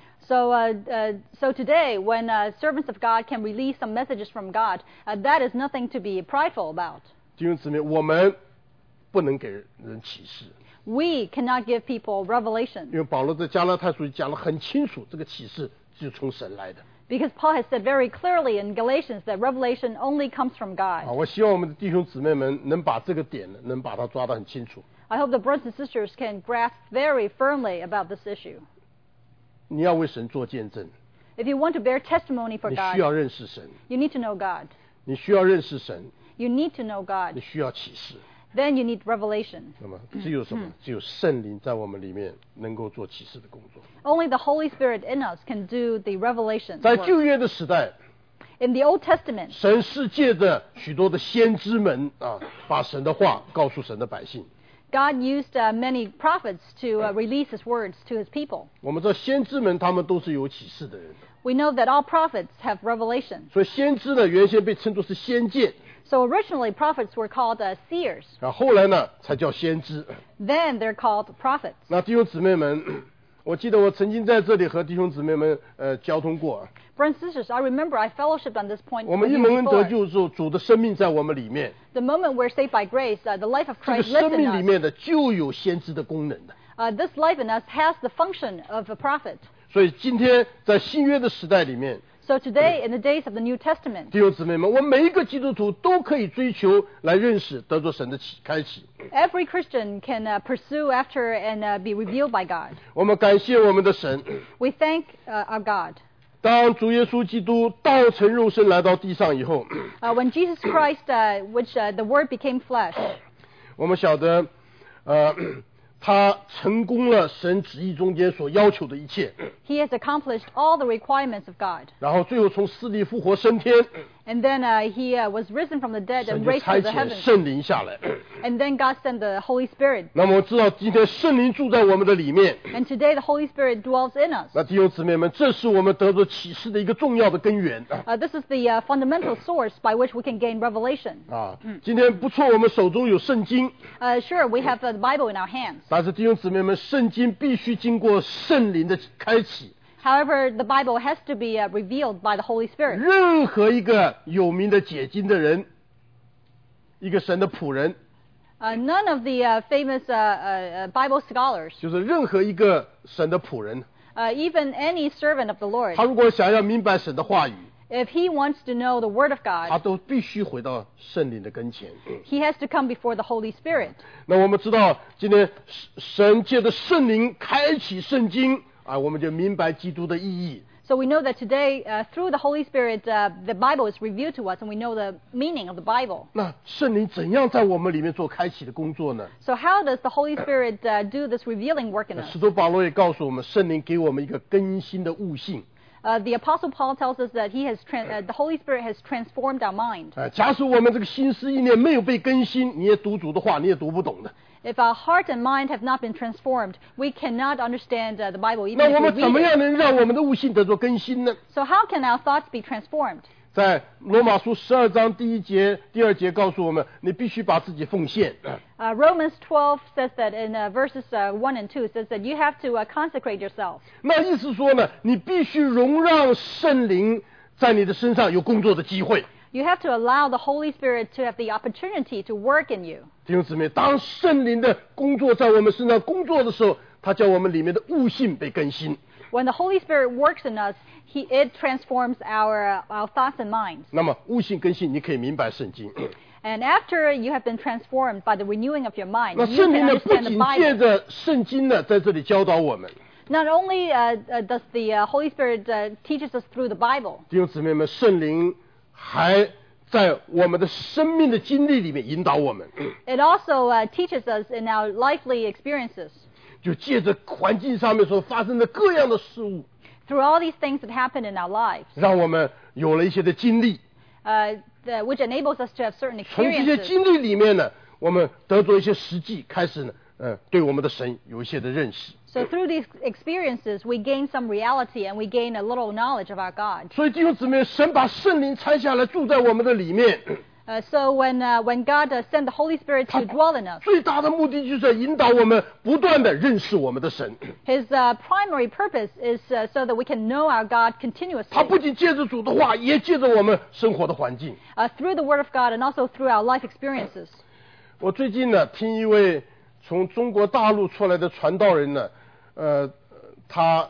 So today, when servants of God can release some messages from God, that is nothing to be prideful about. 弟兄姊妹，我们不能给人启示， We cannot give people revelation 因为保罗在加拉太书里讲得很清楚，这个启示是从神来的。 because Paul has said very clearly in Galatians that revelation only comes from God. 我希望我们的弟兄姊妹们能把这个点呢，能把它抓得很清楚。 I hope the brothers and sisters can grasp very firmly about this issue. 你要为神做见证， If you want to bear testimony for 你需要 God, 认识神， you need to know God. 你需要认识神， You need to know 你 God. 需要启示。 Then you need revelation. 那么只有什么？只有圣灵在我们里面能够做启示的工作。 Only the Holy Spirit in us can do the revelation 在 work. 旧约的时代， In the Old Testament, 神是借着许多的先知们把神的话告诉神的百姓。 God used many prophets to release His words to His people. 我们知道先知们他们都是有启示的人， We know that all prophets have revelation. 所以先知呢原先被称作是先见， So originally, prophets were called seers. 后来呢才叫先知。 Then they're called prophets. 那弟兄姊妹们，我记得我曾经在这里和弟兄姊妹们交通过。 Brothers and sisters, I remember I fellowshipped on this point 我 with 们一 you 蒙恩得 before. 救之后，主的生命在我们里面， The moment we're saved by grace, the life of 这个 Christ lives 生 in 命里 us. 面的就有先知的功能的。 This life in us has the function of a prophet. 所以今天在新约的时代里面， So today, in the days of the New Testament, 弟兄姊妹们，我们每一个基督徒都可以追求来认识得着神的开启。 every Christian can pursue after and be revealed by God. 我们感谢我们的神。 We thank our God. 当主耶稣基督道成肉身来到地上以后， When Jesus Christ, the Word became flesh, 我们晓得，他成功了神旨意中间所要求的一切， He has accomplished all the requirements of God. 然后最后从死里复活升天， And then he was risen from the dead 神 and 就 raised 差 to the 遣 heavens. 圣灵下来。 And then God sent the Holy Spirit. 那么我知道今天圣灵住在我们的里面， And today the Holy Spirit dwells in us. 那弟兄姊妹们，这是我们得着启示的一个重要的根源。 This is the fundamental source by which we can gain revelation. 今天不错，我们手中有圣经， Sure, we have the Bible in our hands. 但是弟兄姊妹们，圣经必须经过圣灵的开启。 However, the Bible has to be revealed by the Holy Spirit. 任何一个有名的解经的人，一个神的仆人， None of the famous Bible scholars, 就是任何一个神的仆人， even any servant of the Lord, 他如果想要明白神的话语， If he wants to know the Word of 他 God, 都必须回到圣灵的跟前。 he has to come before the Holy Spirit. 那我们知道，今天神借着圣灵开启圣经啊，我们就明白基督的意义。 So we know that today, through the Holy Spirit, the Bible is revealed to us, and we know the meaning of the Bible. 那圣灵怎样在我们里面做开启的工作呢？ So how does the Holy Spirit do this revealing work in us? 使徒保罗也告诉我们，圣灵给我们一个更新的悟性。 The Apostle Paul tells us that the Holy Spirit has transformed our mind. 假使我们这个心思意念没有被更新，你也读主的话，你也读不懂的。 If our heart and mind have not been transformed, we cannot understand the Bible 那 even 我 if 们 we 怎么 read it. 样能让我们的悟性得到更新呢？ So how can our thoughts be transformed? 在罗马书12章第1节、第2节告诉我们，你必须把自己奉献。 Romans 12 says that in verses 1 and 2 says that you have to consecrate yourself. 那意思说呢，你必须容让圣灵在你的身上有工作的机会。 You have to allow the Holy Spirit to have the opportunity to work in you. 弟兄姊妹，当圣灵的工作在我们身上工作的时候，他叫我们里面的悟性被更新。 When the Holy Spirit works in us, it transforms our thoughts and minds. 那么悟性更新，你可以明白圣经。 And after you have been transformed by the renewing of your mind, 那 you 圣 can 灵呢，不 understand the 仅借 Bible. 着圣经呢，在这里教导我们。 Not only does the Holy Spirit teaches us through the Bible, 弟兄姊妹们，圣灵还在我们的生命的经历里面引导我们。 it also teaches us in our lively experiences. 就借着环境上面所发生的各样的事物， Through all these things that happen in our lives, 让我们有了一些的经历。 which enables us to have certain 从这些 experiences. 经历里面呢，我们得着一些实际，开始呢，对我们的神有一些的认识。 So through these experiences, we gain some reality and we gain a little knowledge of our God. 所以弟兄姊妹，神把圣灵拆下来住在我们的里面， So when God sent the Holy Spirit to dwell in us, 最大的目的就是引导我们不断的认识我们的神。 His primary purpose is so that we can know our God 他 continuously 不仅借着主的话，也借着我们生活的环境。 through the Word of God and also through our life experiences. 我最近呢，听一位从中国大陆出来的传道人呢，他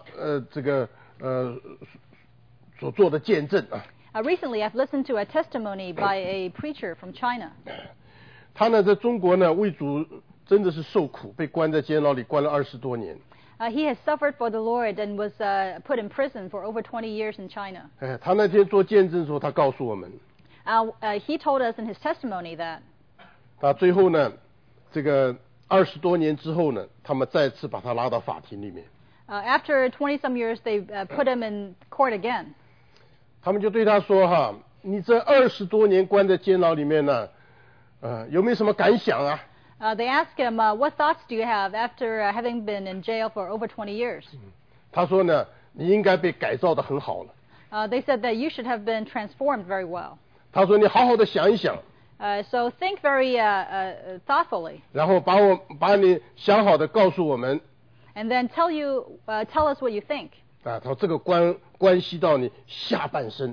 所做的见证啊。 Recently, I've listened to a testimony by a preacher from China. 他呢，在中国呢，为主真的是受苦，被关在监牢里关了20多年。 He has suffered for the Lord and was put in prison for over 20 years in China. 他那天做见证的时候，他告诉我们， He told us in his testimony that 他最后呢，这个20多年之后呢，他们再次把他拉到法庭里面， after 20 some years, they put him in court again. 他们就对他说：“哈，你这20多年关在监牢里面呢，有没有什么感想啊？” They asked him, what thoughts do you have after having been in jail for over 20 years? 他说呢，你应该被改造的很好了。 They said that you should have been transformed very well. 他说你好好的想一想， So think very thoughtfully, 然后把你想好的告诉我们。 and then tell us what you think. 他说这个关系到你下半生。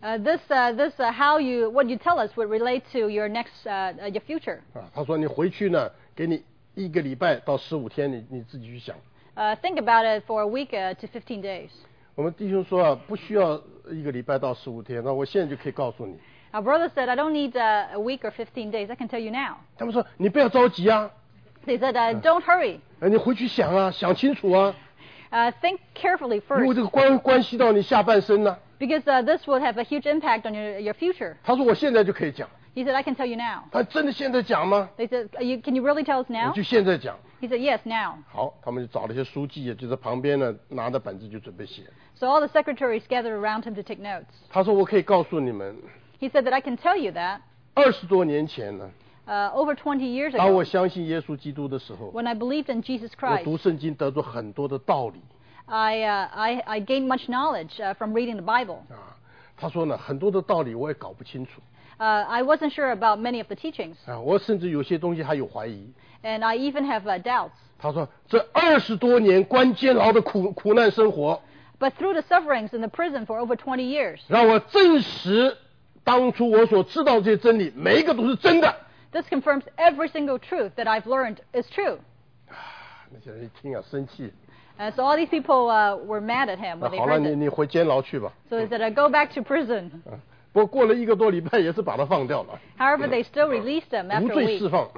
What you tell us would relate to your your future. 他说你回去呢，给你1个礼拜到15天，你自己去想。 Think about it for a week to 15 days. 我们弟兄说啊，不需要1个礼拜到15天，那我现在就可以告诉你。 Our brother said, I don't need a week or 15 days. I can tell you now. 他们说你不要着急啊， They said, don't hurry. 你回去想啊，想清楚啊， Think carefully 因为 first, 这个关系到你下半生呢。 because this will have a huge impact on your future. 他说我现在就可以讲。 He said, I can tell you now. 他真的现在讲吗？ They said, can you really tell us 我 now? 就现在讲。 He said, yes, now. 好，他们就找了一些书记，就在旁边呢，拿着本子就准备写。 So all the secretaries gathered around him to take notes. 他说我可以告诉你们， He said that I can tell you that 20多年前呢， over 20 years 当我 ago, 相信耶稣基督的时候， when I believed in Jesus 我 Christ, 读圣经得着很多的道理 I gained much knowledge from reading the Bible. 啊。他说呢，很多的道理我也搞不清楚 I wasn't sure about many of the teachings, 啊，我甚至有些东西还有怀疑。 and I even have doubts. 他说这20多年关监牢的苦难生活， But through the sufferings in the prison for over 20 years, 让我证实当初我所知道这些真理，每一个都是真的。 this confirms every single truth that I've learned is true. 那些人一听啊，生气。 So all these people were mad at him 那 when they 好了， heard this. 你回监牢去吧。 So he said, "Go back to prison." 不过过了1个多礼拜，也是把他放掉了， However, they still released him 无 after a 罪 week. 释放。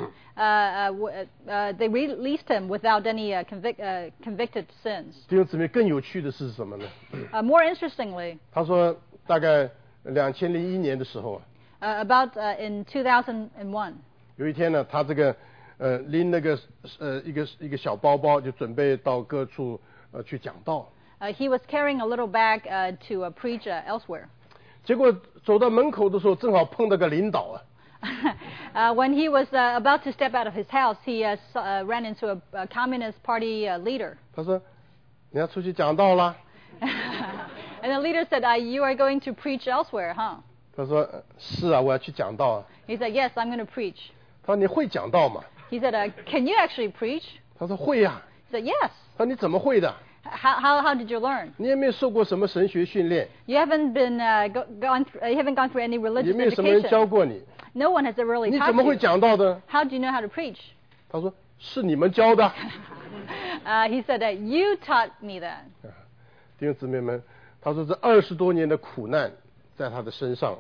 They released him without any convicted sins. 弟兄姊妹，更有趣的是什么呢？ More interestingly, 他说，大概2001年的时候啊， about in 2001, 有一天呢，他这个拎那个一个小包包，就准备到各处去讲道。 he was carrying a little bag to preach elsewhere. 结果走到门口的时候，正好碰到个领导啊。 When he was about to step out of his house, he ran into a Communist Party leader. 他说：“你要出去讲道啦。” And the leader said, "You are going to preach elsewhere, huh?" 他说：“是啊，我要去讲道啊。” He said, "Yes, I'm going to preach." 他说：“你会讲道吗？” He said, "Can you actually preach?" 他说：“会呀。” He said, "Yes." 他说：“你怎么会的？ How did you learn? 你也没有受过什么神学训练， You haven't been you haven't gone through any 也 religious 没有什么人教 education. 过你， No one has really 你 taught 怎么会 you. 讲道的 How do you know how to preach?" 他说：“是你们教的。” He said that you taught me that. 弟兄姊妹们，他说这20多年的苦难在他的身上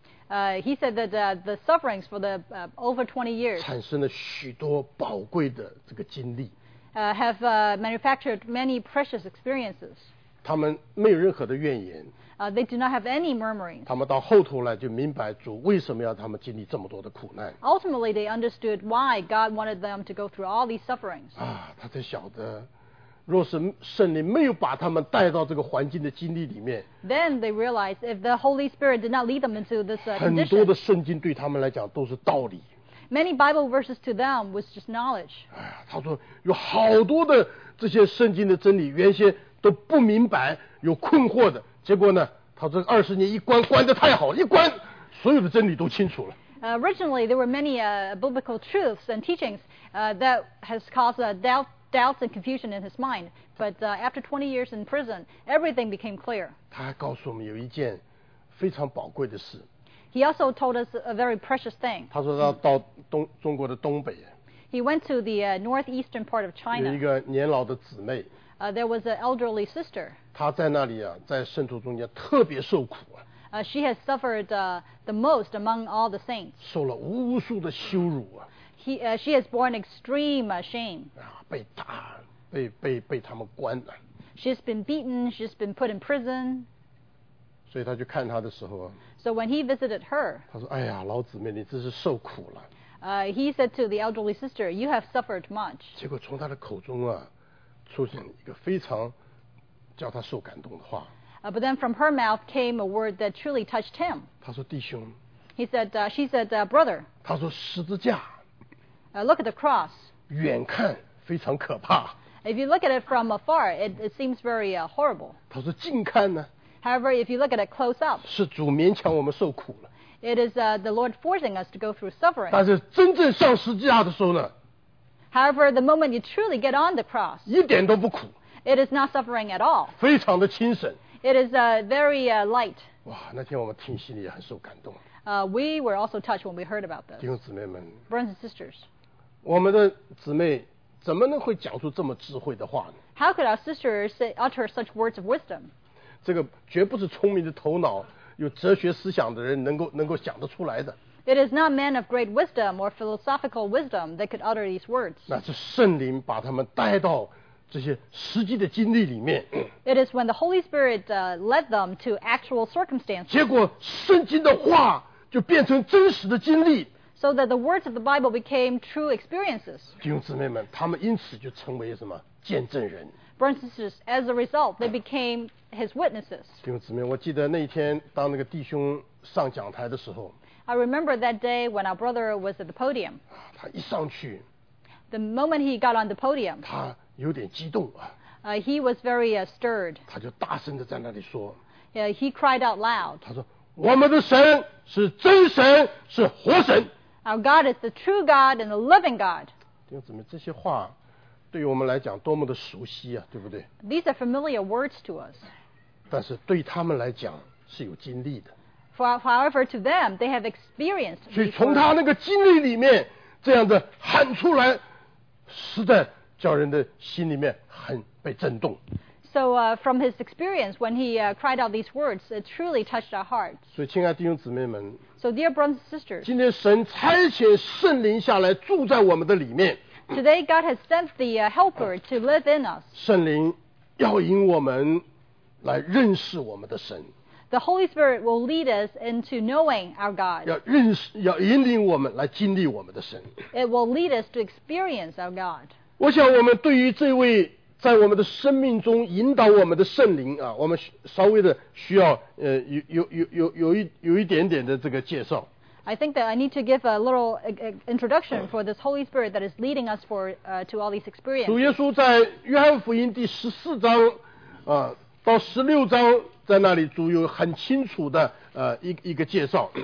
He said that the sufferings for the over 20 years 产生了许多宝贵的这个经历， have manufactured many precious experiences. 他们没有任何的怨言， They do not have any murmurings. 他们到后头来就明白主为什么要他们经历这么多的苦难 Ultimately, they understood why God wanted them to go through all these sufferings. 啊！他才晓得，若是圣灵没有把他们带到这个环境的经历里面， Then they realized if the Holy Spirit did not lead them into this 很多的 condition, 圣经对他们来讲都是道理。 many Bible verses to them was just knowledge. 哎呀，他说有好多的这些圣经的真理，原先都不明白，有困惑的。结果呢，他这20年一关得太好，一关所有的真理都清楚了。 Originally, there were many biblical truths and teachings that has caused doubts and confusion in his mind. But after 20 years in prison, everything became clear. 他还告诉我们有一件非常宝贵的事， He also told us a very precious thing. 他说他到中国的东北 He went to the northeastern part of 有一 China. 个年老的姊妹， There was an elderly sister. 她在那里啊，在圣徒中间特别受苦啊， She has suffered the most among all the saints. 受了无数的羞辱啊， She has borne extreme shame. 被打，被他们关了。 She's been beaten. She's been put in prison. 所以他去看她的时候啊， So when he visited her, 他说：“哎呀，老姊妹，你真是受苦了。” he said to the elderly sister, "You have suffered much." 结果从他的口中啊，出现一个非常叫他受感动的话。 But then from her mouth came a word that truly touched him. 他说：“弟兄。” She said, "Brother, 他说：“十字架 look at the cross. 远看非常可怕。 If you look at it from afar, it seems very horrible. 他说近看呢， However, if you look at it close up, 是主勉强我们受苦了。 it is the Lord forcing us to go through suffering. 但是真正上十字架的时候呢， However, the moment you truly get on the cross, 一点都不苦， it is not suffering at all. 非常的轻省。 It is very light." 哇，那天我们听心里也很受感动。 We were also touched when we heard about 弟 this. 兄姊妹们， Brothers and sisters, 我们的姊妹怎么能会讲出这么智慧的话呢？ how could our sisters utter such words of wisdom? 这个绝不是聪明的头脑、有哲学思想的人能够想得出来的。 It is not men of great wisdom or philosophical wisdom that could utter these words. 那是圣灵把他们带到这些实际的经历里面， It is when the Holy Spirit led them to actual circumstances, 结果圣经的话就变成真实的经历。 so that the words of the Bible became true experiences. 弟兄姊妹们，他们因此就成为什么见证人？ Brothers and sisters, as a result, they became his witnesses. 弟兄姊妹，我记得那一天当那个弟兄上讲台的时候， I remember that day when our brother was at the podium. 他一上去， The moment he got on the podium, 他有点激动啊， he was very stirred. 他就大声的在那里说， He cried out loud, 他说：“我们的神是真神，是活神。” "Our God is the true God and the living God." 弟兄姊妹，这些话对于我们来讲多么的熟悉啊，对不对？ These are familiar words to us. 但是对他们来讲是有经历的， However, to them, they have experienced 所以 these 从他 words. 那个经历里面这样的喊出来，实在叫人的心里面很被震动。 So from his experience, when he cried out these words, it truly touched our hearts. 所以，亲爱的弟兄姊妹们， So dear brothers and sisters, 今天神差遣圣灵下来住在我们的里面， today God has sent the helper to live in us. 圣灵要引我们来认识我们的神， The Holy Spirit will lead us into knowing our God. 要引领我们来经历我们的神。 It will lead us to experience our God. 我想，我们对于这位在我们的生命中引导我们的圣灵啊，我们稍微的需要有一点点的这个介绍。 I think that I need to give a little introduction for this Holy Spirit that is leading us to all these 主 experiences. 耶稣在约翰福音第14章到16章，在那里主有很清楚的一个介绍。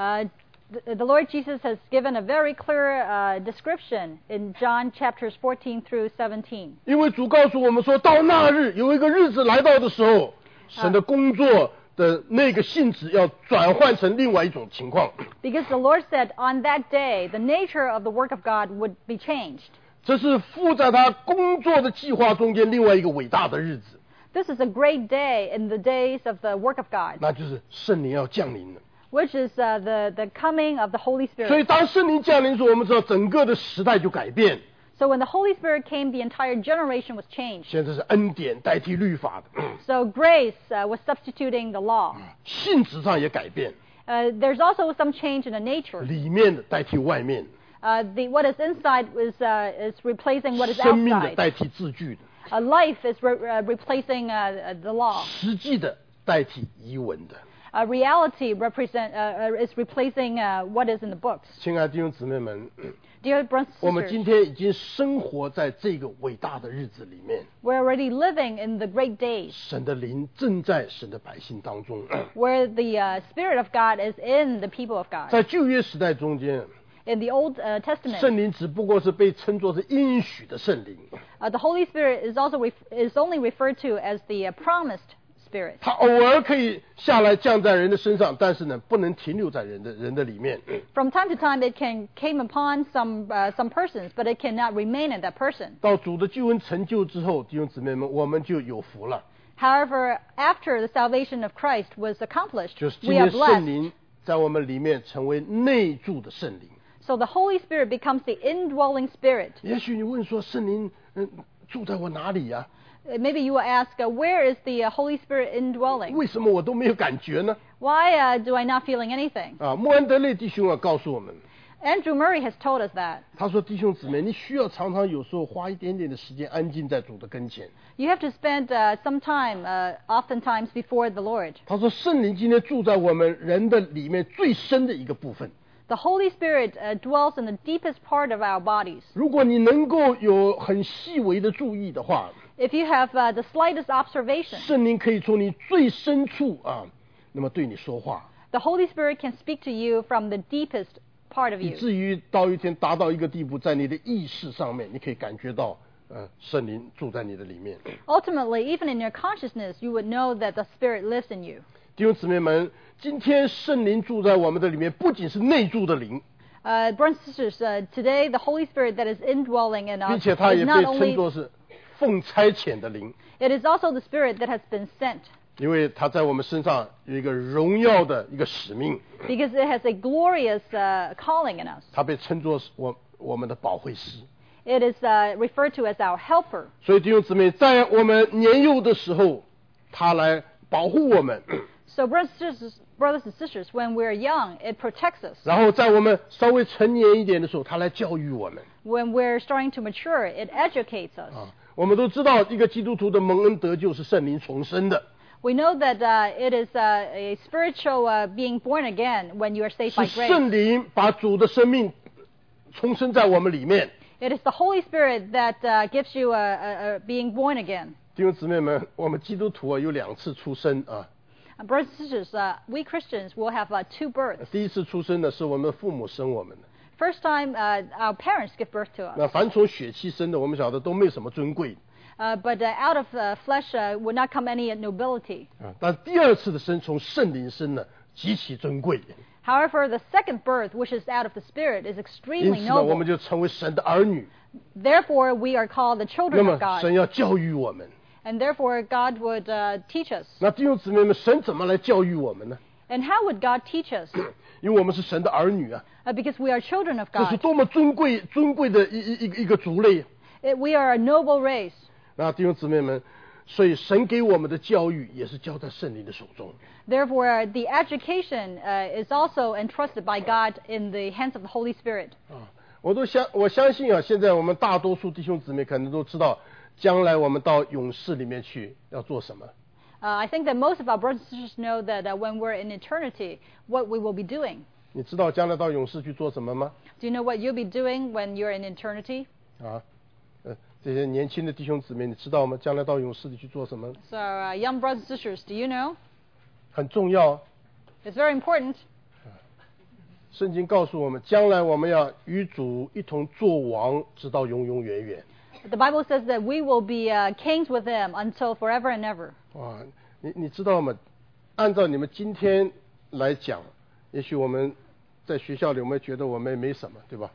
The Lord Jesus has given a very clear description in John chapters 14 through 17. 因为主告诉我们说，到那日有一个日子来到的时候，神的工作的那个性质要转换成另外一种情况。 Because the Lord said on that day, the nature of the work of God would be changed. 这是附在他工作的计划中间另外一个伟大的日子， This is a great day in the days of the work of God, 那就是圣灵要降临了。 which is the coming of the Holy 所以 Spirit. 当圣灵降临的时候，我们知道整个的时代就改变。 So when the Holy Spirit came, the entire generation was changed. 现在是恩典代替律法的， So grace was substituting the law. 性质上也改变， There's also some change in the nature. 里面的代替外面， What is inside is replacing what is 生命的 outside. 代替字句的， Life is replacing the law. 实际的代替遗文的。 Reality is replacing what is in the books. 亲爱的弟兄姊妹们， Dear brothers 我 and 们今 sisters, 天已经生活在这个伟大的日子里面， we're already living in the great days 神的灵正在神的百姓当中。 where the Spirit of God is in the people of God. 在旧约时代中间， In the Old Testament, 圣灵只不过是被称作是应许的圣灵， the Holy Spirit is only referred to as the promised Spirit. 它偶尔可以下来降在人的身上，但是呢，不能停留在人的里面。 From time to time, it came upon some persons, but it cannot remain in that person. 到主的救恩成就之后，弟兄姊妹们，我们就有福了。 However, after the salvation of Christ was accomplished, 就是今 we are 天圣 blessed. 灵在我们里面成为内住的圣灵。 So the Holy Spirit becomes the indwelling Spirit. 也许你问说，圣灵住在我哪里呀、 Maybe you will ask, where is the Holy Spirit indwelling? 为什么我都没有感觉呢？ Why do I not feeling anything? 穆安德烈弟兄告诉我们， Andrew Murray has told us that. 他说弟兄姊妹，你需要常常有时候花一点点的时间安静在主的跟前。 You have to spend some time, oftentimes, before the Lord. 他说圣灵今天住在我们人的里面最深的一个部分。 The Holy Spirit dwells in the deepest part of our bodies. 如果你能够有很细微的注意的话， If you have the slightest observation, 圣灵可以从你最深处那么对你说话， the Holy Spirit can speak to you from the deepest part of 以 you. 至于到一天达到一个地步，在你的意识上面，你可以感觉到圣灵住在你的里面。 Ultimately, even in your consciousness, you would know that the Spirit lives in you. 弟兄姊妹们，今天圣灵住在我们的里面，不仅是内住的灵， Brothers and sisters, today the Holy Spirit that is indwelling in 并 us 且它 is 也被 not 称 only, 作是奉差遣的灵， it is also the Spirit that has been sent, 因为它在我们身上有一个荣耀的一个使命， because it has a glorious calling in us. 它被称作是我们的保惠师。 It is referred to as our helper. 所以弟兄姊妹，在我们年幼的时候，他来保护我们； So brothers and sisters, when we're young, it protects us. 然后在我们稍微成年一点的时候，他来教育我们。 When we're starting to mature, it educates us. 我们都知道，一个基督徒的蒙恩得救是圣灵重生的， We know that it is a spiritual being born again when you are saved 是 by grace. 圣灵把主的生命重生在我们里面。 It is the Holy Spirit that gives you a being born again. 弟兄姊妹们，我们基督徒有2次出生 Brothers and sisters, we Christians will have 2 births. 第一次出生呢，是我们父母生我们的。 First time, our parents give birth to us. 那凡从血气生的，我们晓得都没有什么尊贵。 But out of flesh would not come any nobility. 但第2次的生，从圣灵生呢，极其尊贵。 However, the second birth, which is out of the Spirit, is 因 extremely 此呢，我 noble. 们就成为神的儿女。 Therefore, we are called the 那 children 么 of God. 神要教育我们。 And therefore, God would teach us. 那弟兄姊妹们，神怎么来教育我们呢？ And how would God teach us? 因为我们是神的儿女啊， Because we are children of 这是 God. 多么尊贵的一个族类。 We are a noble race. 那弟兄姊妹们，所以神给我们的教育也是交在圣灵的手中。 Therefore, the education is also entrusted by God in the hands of the Holy Spirit. 我相信啊，现在我们大多数弟兄姊妹可能都知道，将来我们到勇士里面去要做什么。 I think that most of our brothers and sisters know that when we're in eternity, what we will be doing. 你知道将来到勇士去做什么吗？ Do you know what you'll be doing when you're in eternity? 这些年轻的弟兄姊妹，你知道吗？将来到勇士里去做什么？ So, young brothers and sisters, do you know? 很重要。 It's very important. 圣经告诉我们，将来我们要与主一同作王，直到永永远远。 The Bible says that we will be kings with Him until forever and ever. 哇，你知道吗？按照你们今天来讲，也许我们在学校里我们觉得我们没什么，对吧？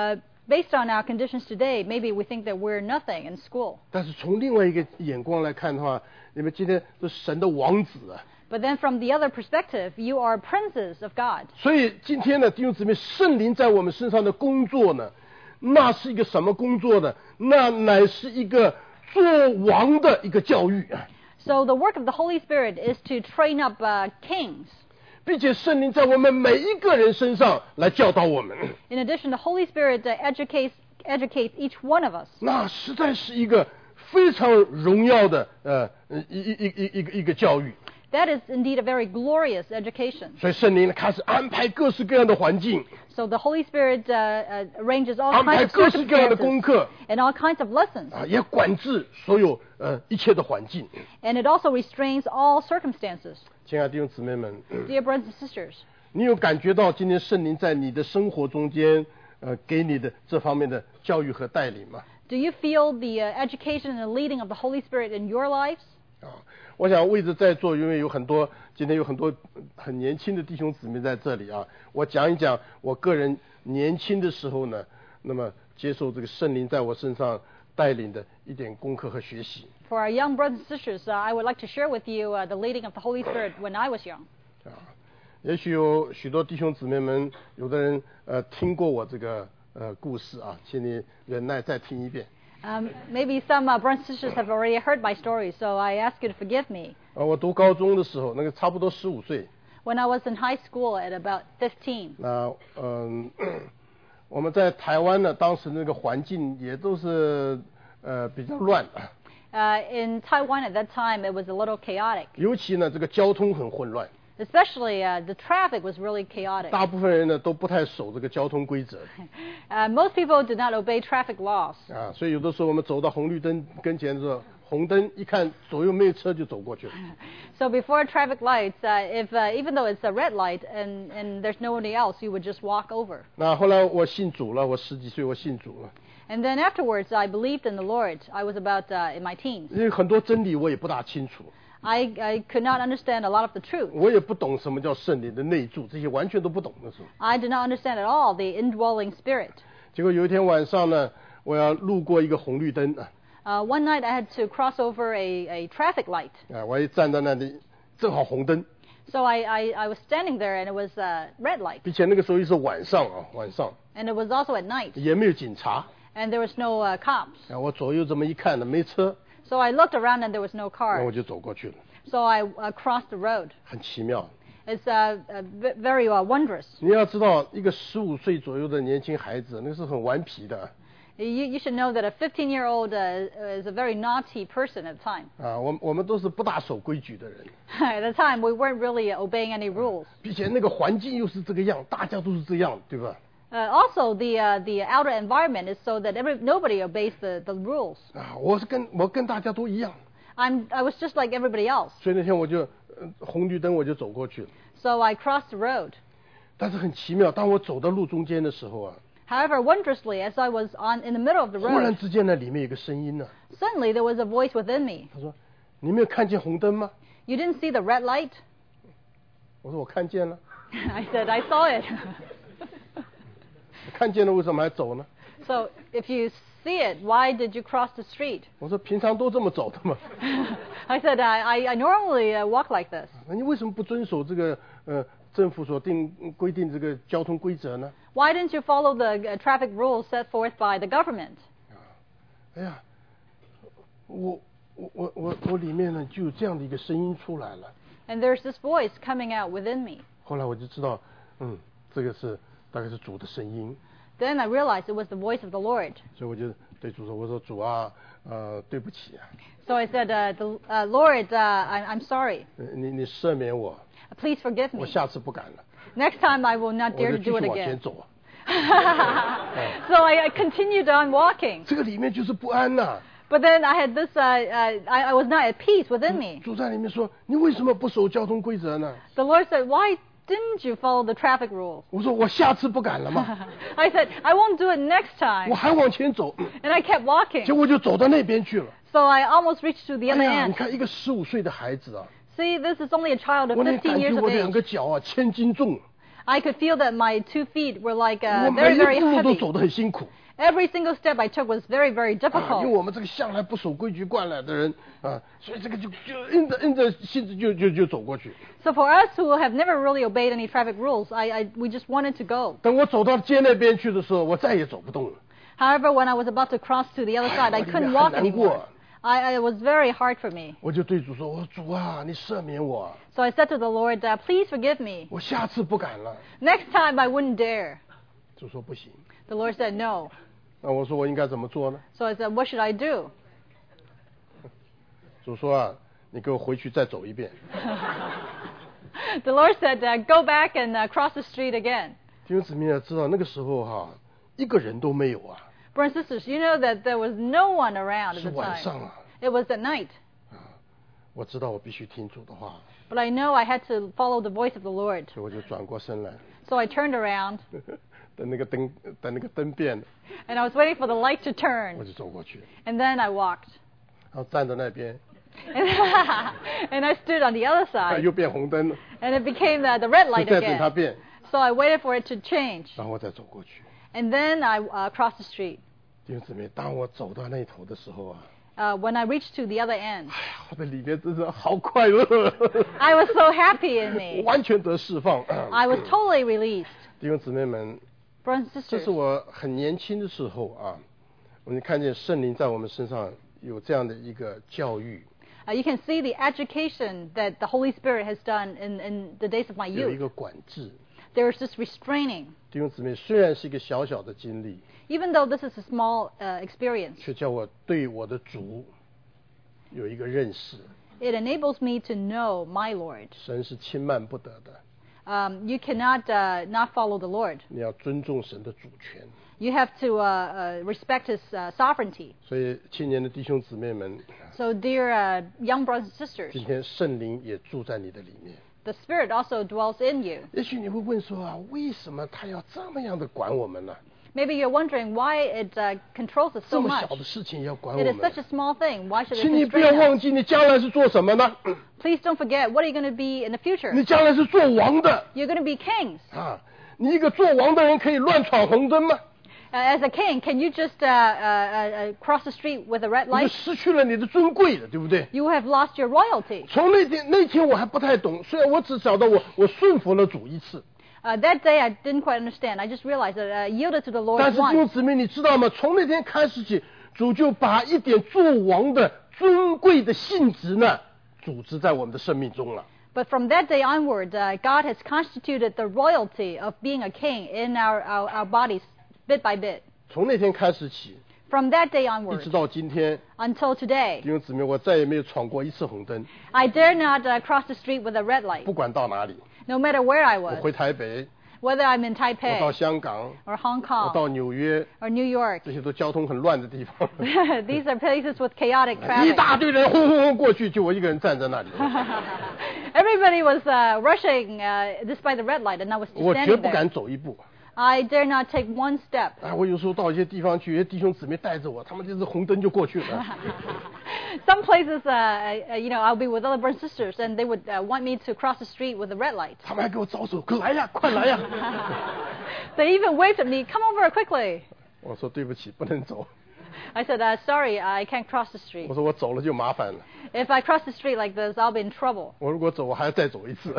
Based on our conditions today, maybe we think that we're nothing in school. 但是从另外一个眼光来看的话，你们今天是神的王子啊。 But then from the other perspective, you are princes of God. 所以今天呢，弟兄姊妹，圣灵在我们身上的工作呢，那是一个什么工作呢？那乃是一个做王的一个教育啊。 So the work of the Holy Spirit is to train up kings. 并且圣灵在我们每一个人身上来教导我们。 In addition, the Holy Spirit educates each one of us. 那实在是一个非常荣耀的一个教育。 That is indeed a very glorious education. 所以圣灵开始安排各式各样的环境， So the Holy Spirit arranges all 安排 kinds of 各式各样的功 circumstances 课 and all kinds of lessons. 啊，也管制所有一切的环境。 And it also restrains all circumstances. 亲爱的弟兄姊妹们， Dear brothers and sisters, 你有感觉到今天圣灵在你的生活中间给你的这方面的教育和带领吗？ do you feel the education and the leading of the Holy Spirit in your lives? 啊，我想位置在座，因为今天有很多很年轻的弟兄姊妹在这里啊，我讲一讲我个人年轻的时候呢，那么接受这个圣灵在我身上带领的一点功课和学习。 For our young brothers and sisters, I would like to share with you the leading of the Holy Spirit when I was young. 啊，也许有许多弟兄姊妹们，有的人听过我这个故事啊，请你忍耐再听一遍。 Maybe some brothers and sisters have already heard my story, so I ask you to forgive me. 我读高中的时候，那个差不多15岁。 When I was in high school at about 15, 那我们在台湾呢，当时那个环境也都是比较乱。 in Taiwan at that time, it was a little chaotic. 尤其呢，这个交通很混乱， Especially, the traffic was really chaotic. 大部分人呢都不太守这个交通规则 Most people did not obey traffic laws. 啊，所以有的时候我们走到红绿灯跟前的时候，红灯一看左右没有车就走过去了。 So before traffic lights, even though it's a red light and there's nobody else, you would just walk over. 那后来我信主了，我10几岁我信主了， And then afterwards, I believed in the Lord. I was about in my teens. 因为很多真理我也不大清楚， I could not understand a lot of the truth. 我也不懂什么叫圣灵的内住，这些完全都不懂的时候。 I did not understand at all the indwelling spirit. 结果有一天晚上呢，我要路过一个红绿灯啊， One night I had to cross over a traffic light. 我一站在那里，正好红灯， So I was standing there and it was red light. 并且那个时候又是晚上啊，晚上 And it was also at night. 也没有警察 And there was no cops. 啊，我左右这么一看呢，没车， So I looked around and there was no 那我 car. 就走过去了， So I crossed the road. 很奇妙。 It's very wondrous. 你要知道，一个15岁左右的年轻孩子，那是很顽皮的 You should know that a 15-year-old is a very naughty person at the time. 啊。我们都是不大守规矩的人， At the time, we weren't really obeying any rules. 并且那个环境又是这个样，大家都是这样，对吧？ Also, the outer environment is so that nobody obeys the rules. 啊，我跟大家都一样， I was just like everybody else. 所以那天我就红绿灯我就走过去了。 So I crossed the road. 但是很奇妙，当我走到路中间的时候啊， However, wondrously, as I was in the middle of the 忽然 road, 之间呢，里面有个声音呢， suddenly there was a voice within me. 他说：“你没有看见红灯吗 You didn't see the red light?？” 我说：“我看见了。 I said, I saw it. 看见了，为什么还走呢？ So if you see it, why did you cross the street? 我说平常都这么走的嘛， I said, I normally walk like this. 那你为什么不遵守这个政府所规定这个交通规则呢？ Why didn't you follow the traffic rules set forth by the government? 哎呀，我里面呢就有这样的一个声音出来了。 And there's this voice coming out within me. 后来我就知道，这个是大概是主的声音， Then I realized it was the voice of the Lord. 所以我就对主说：“我说主啊，对不起啊， So I said, Lord, I'm sorry. 你赦免我， Please forgive 我 me. 下次不敢了， Next time I will not 我 dare 就 to 继 do 续 it 往前 again. 走啊。 So I continued on walking. 这个里面就是不安呐、 But then I had this, I was not at peace within me. 主在里面说：你为什么不守交通规则呢？ The Lord said, why didn't you follow the traffic rules? 我说我下次不敢了嘛， I said, I won't do it next 我 time. 还往前走， And I kept walking. 结果就走到那边去了。 So I almost reached to the 哎 other 呀，你 end. 看一个15岁的孩子啊， See, this is only a child of 我能 15 感觉 years 我 of 两 age. 个脚啊千斤重， I could feel that my 2 feet were like 我 very, 每 very 一步路都 heavy. 走得很辛苦。 Every single step I took was very, very 因为 difficult. 我们这个向来不守规矩惯来的人啊，所以这个就硬着性子就走过去。 So for us who have never really obeyed any traffic rules, we just wanted to go. 等我走到街那边去的时候，我再也走不动了。 However, when I was about to cross to the other side, I 我里面 couldn't 很 walk 难 anymore. 过， It was very hard for me. 我就对主说：“我说主啊，你赦免我， So I said to the Lord, please forgive me. 我下次不敢了。 Next time I wouldn't dare. ” 主说不行。 The Lord said no. 那我说我应该怎么做呢？ So I said, what should I do? 主说啊，你给我回去再走一遍。 The Lord said, go back and cross the street again. 弟兄姊妹要知道，那个时候哈，一个人都没有啊， Brothers and sisters, you know that there was no one around at 是 the 晚 time. 上啊。 It was at night. 我知道我必须听主的话， But I know I had to follow the voice of the Lord. 所以我就转过身来， So I turned around 等那个灯变了， and I was waiting for the light to 我 turn. 就走过去， And then I walked. 然后站在那边， And I stood on the other side. 又变红灯了， And it became the red 就 light 再等它 again. 变， So I waited for it to change. 然后我再走过去。 And then I crossed the street. 弟兄姊妹，当我走到那头的时候啊， When I reached to the other end, 哎呀，我的里面真是好快乐， I was so happy in 我 me. 完全得释放。 I was totally released. 弟兄姊妹们， Brothers and 这 sisters, 是我很年轻的时候啊，我们看见圣灵在我们身上有这样的一个教育， you can see the education that the Holy Spirit has done in the days of my 有一 youth. 个管制。 There's this restraining. 弟兄姊妹，虽然是一个小小的经历， Even though this is a small experience, 却叫我对我的主有一个认识。 it enables me to know my Lord. 神是轻慢不得的， You cannot not follow the Lord. 你要尊重神的主权。 You have to respect His sovereignty. 所以，青年的弟兄姊妹们， So, dear young brothers and sisters, 今天圣灵也住在你的里面。 the Spirit also dwells in you. 也许你会问说啊，为什么他要这么样的管我们呢？ Maybe you're wondering why it controls us 这 so 么 much. 小的事情也要管 It 我 is 们 such？a small thing. Why should 请 it 你不要 constrain us? 忘记，你将来是做什么呢？ Please don't forget, what are you going to be in the future? 你将来是做王的 You're going to be kings. 啊！你一个做王的人可以乱闯红灯吗？ As a king, can you just cross the street with a red 你就 light? 失去了你的尊贵了，对不对？ You have lost your royalty. 从那天我还不太懂，虽然我只晓得我顺服了主一次， That day I didn't quite understand. I just realized that I yielded to the 但 Lord 是弟兄 once. 姊妹，你知道吗？从那天开始起，主就把一点做王的尊贵的性质呢，组织在我们的生命中了。 But from that day onward, God has constituted the royalty of being a king in our bodies bit by bit. 从那天开始起， From that day 一 onward 直到今天， until today, 弟兄姊妹，我再也没有闯过一次红灯， I dare not cross the street with a red light, 不管到哪里， no matter where I 我 was, 回台北， whether I'm in 我到 Taipei 香港， or Hong 我到 Kong 纽约， or New York. 这些都交通很乱的地方， These are places with chaotic 一 traffic. 大堆人轰轰轰过去，就我一个人站在那里， Everybody was rushing just by the red light, and I was just 我绝 standing 不敢 there. 走一步。 I dare not take one step. 啊，我有时候到一些地方去，有些弟兄姊妹带着我，他们就是红灯就过去了。 Some places, I'll be with other brothers and sisters, and they would want me to cross the street with a red light. 他们还给我招手，快来呀，快来呀！ They even waved at me, "Come over quickly." 我说对不起，不能走。 I said, sorry, I can't cross the street. 我说我走了就麻烦了。 If I cross the street like this, I'll be in trouble. 我如果走，我还要再走一次。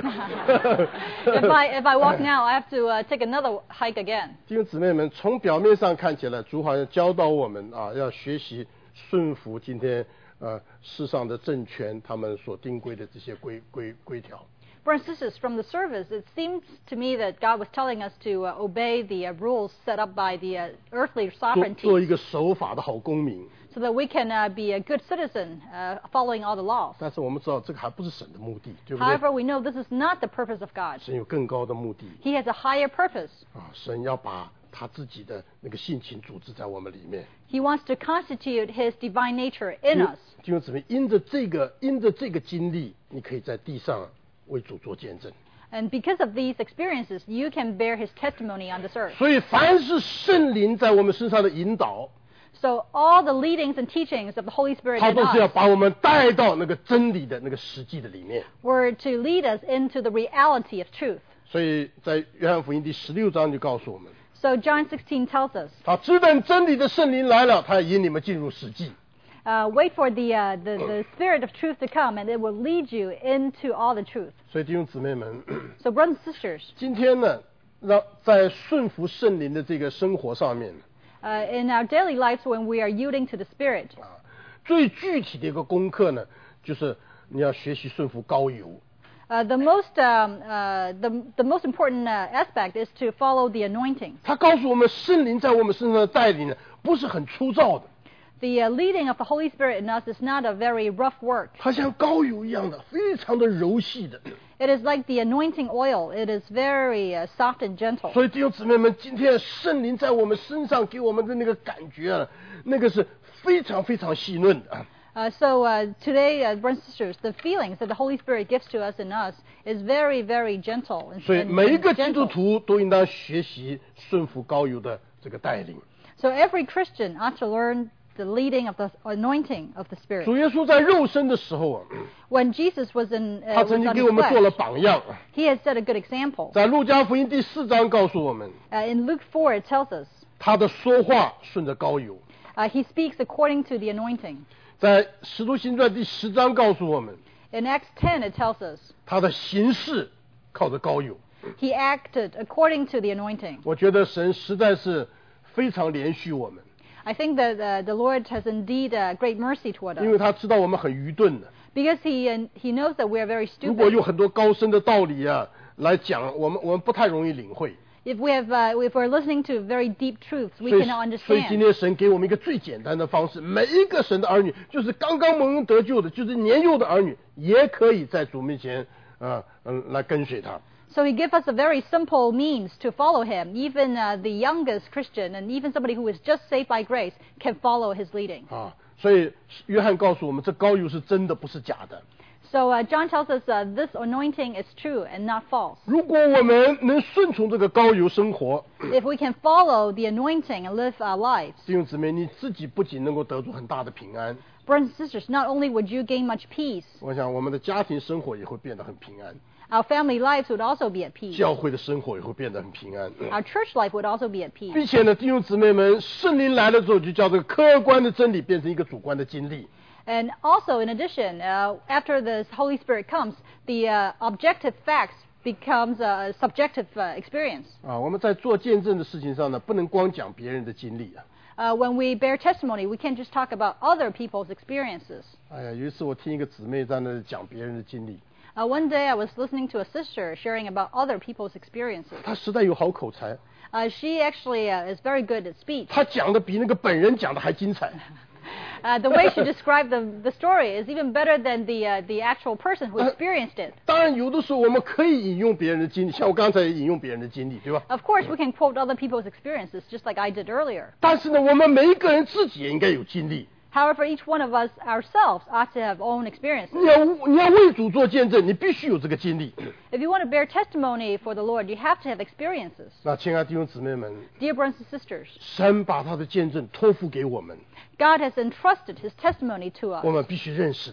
If I walk now, I have to take another hike again. 弟兄姊妹们，从表面上看起来，主好像教导我们啊，要学习顺服今天世上的政权他们所定规的这些规条。 Brothers and sisters, from the service, it seems to me that God was telling us to obey the rules set up by the earthly 做一 sovereignty 个守法的好公民。 so that we can be a good citizen following all the laws. 但是我们知道，这个还不是神的目的，对不对？ However, we know this is not the purpose of God. 神有更高的目的 He has a higher purpose. 啊！神要把他自己的那个性情组织在我们里面。 He wants to constitute His divine nature in us. 弟兄姊妹，因着这个经历，你可以在地上为主做见证。 And because of these experiences, you can bear His testimony on this earth. 所以，凡是圣灵在我们身上的引导， So all the leadings and teachings of the Holy Spirit 他 in 都是要 us 把我们带到那个真理的那个实际的里面。 were to lead us into the reality of truth. 所以在约翰福音第16章就告诉我们， So John 16 tells us, 他只等真理的圣灵来了，他要引你们进入实际。 wait for the Spirit of truth to come, and it will lead you into all the truth. 所以弟兄姊妹们， So brothers and sisters, 今天呢，在顺服圣灵的这个生活上面， in our daily lives when we are yielding to the Spirit, 最具体的一个功课呢，就是你要学习顺服膏油。 the most important aspect is to follow the anointing. 他告诉我们，圣灵在我们身上的带领呢，不是很粗糙的， The leading of the Holy Spirit in us is not a very rough work. 它像膏油一样的，非常的柔细的。 It is like the anointing oil. It is very soft and gentle. 所以弟兄姊妹们，今天圣灵在我们身上给我们的那个感觉啊，那个是非常非常细嫩的。 So today, brothers and sisters, the feelings that the Holy Spirit gives to us in us is very, very gentle. 所以每一个基督 gentle. 徒都应当学习顺服膏油的这个带领。 So every Christian ought to learn the leading of the anointing of the Spirit. 主耶稣在肉身的时候啊， When Jesus was in 他 was 曾经 on 给 his 我们做了 flesh, 榜样。 He has set a good example. 在路加福音第4章告诉我们， In Luke 4, it tells us 他的说话顺着膏油。 he speaks according to the anointing. 在使徒行传第10章告诉我们， In Acts 10, it tells us 他的行事靠着膏油。 he acted according to the anointing. 我觉得神实在是非常怜恤我们， I think that the Lord has indeed great mercy toward 因为 us 他知道我们很愚钝的。 because he knows that we are very 如果 stupid. 用很多高深的道理啊来讲，我们不太容易领会。 If we're listening to very deep truths, we 所以 cannot 所以今 understand. 天神给我们一个最简单的方式，每一个神的儿女，就是刚刚蒙恩得救的，就是年幼的儿女，也可以在主面前来跟随他。 So he gives us a very simple means to follow him. Even the youngest Christian and even somebody who is just saved by grace can follow his leading. 啊，所以约翰告诉我们，这膏油是真的，不是假的。 So John tells us this anointing is true and not false. 如果我们能顺从这个膏油生活， If we can follow the anointing and live our lives, 弟兄姊妹，你自己不仅能够得出很大的平安， brothers and sisters, not only would you gain much peace, 我想我们的家庭生活也会变得很平安， our family lives would also be at peace. 教会的生活也会变得很平安。 Our church life would also be at peace. 并且呢，弟兄姊妹们，圣灵来了之后，就叫这个客观的真理变成一个主观的经历。 And also, in addition, after the Holy Spirit comes, the objective facts becomes a subjective experience. 啊，我们在做见证的事情上呢，不能光讲别人的经历啊。 When we bear testimony, we can't just talk about other people's experiences. 哎呀，有一次我听一个姊妹在那里讲别人的经历， One day I was listening to a sister sharing about other people's experiences. 她实在有好口才， She actually is very good at speech. 她讲的比那个本人讲的还精彩。 The way she described the story is even better than the actual person who experienced it. 当然，有的时候我们可以引用别人的经历，像我刚才也引用别人的经历，对吧？ Of course, we can quote other people's experiences, just like I did earlier. 但是呢，我们每一个人自己也应该有经历。 However, each one of us ourselves ought to have own experiences. 你要为主做见证，你必须有这个经历。 If you want to bear testimony for the Lord, you have to have experiences. 那亲爱的弟兄姊妹们， Dear brothers and sisters, 神把他的见证托付给我们， God has entrusted His testimony to 我 us. 们必须认识他，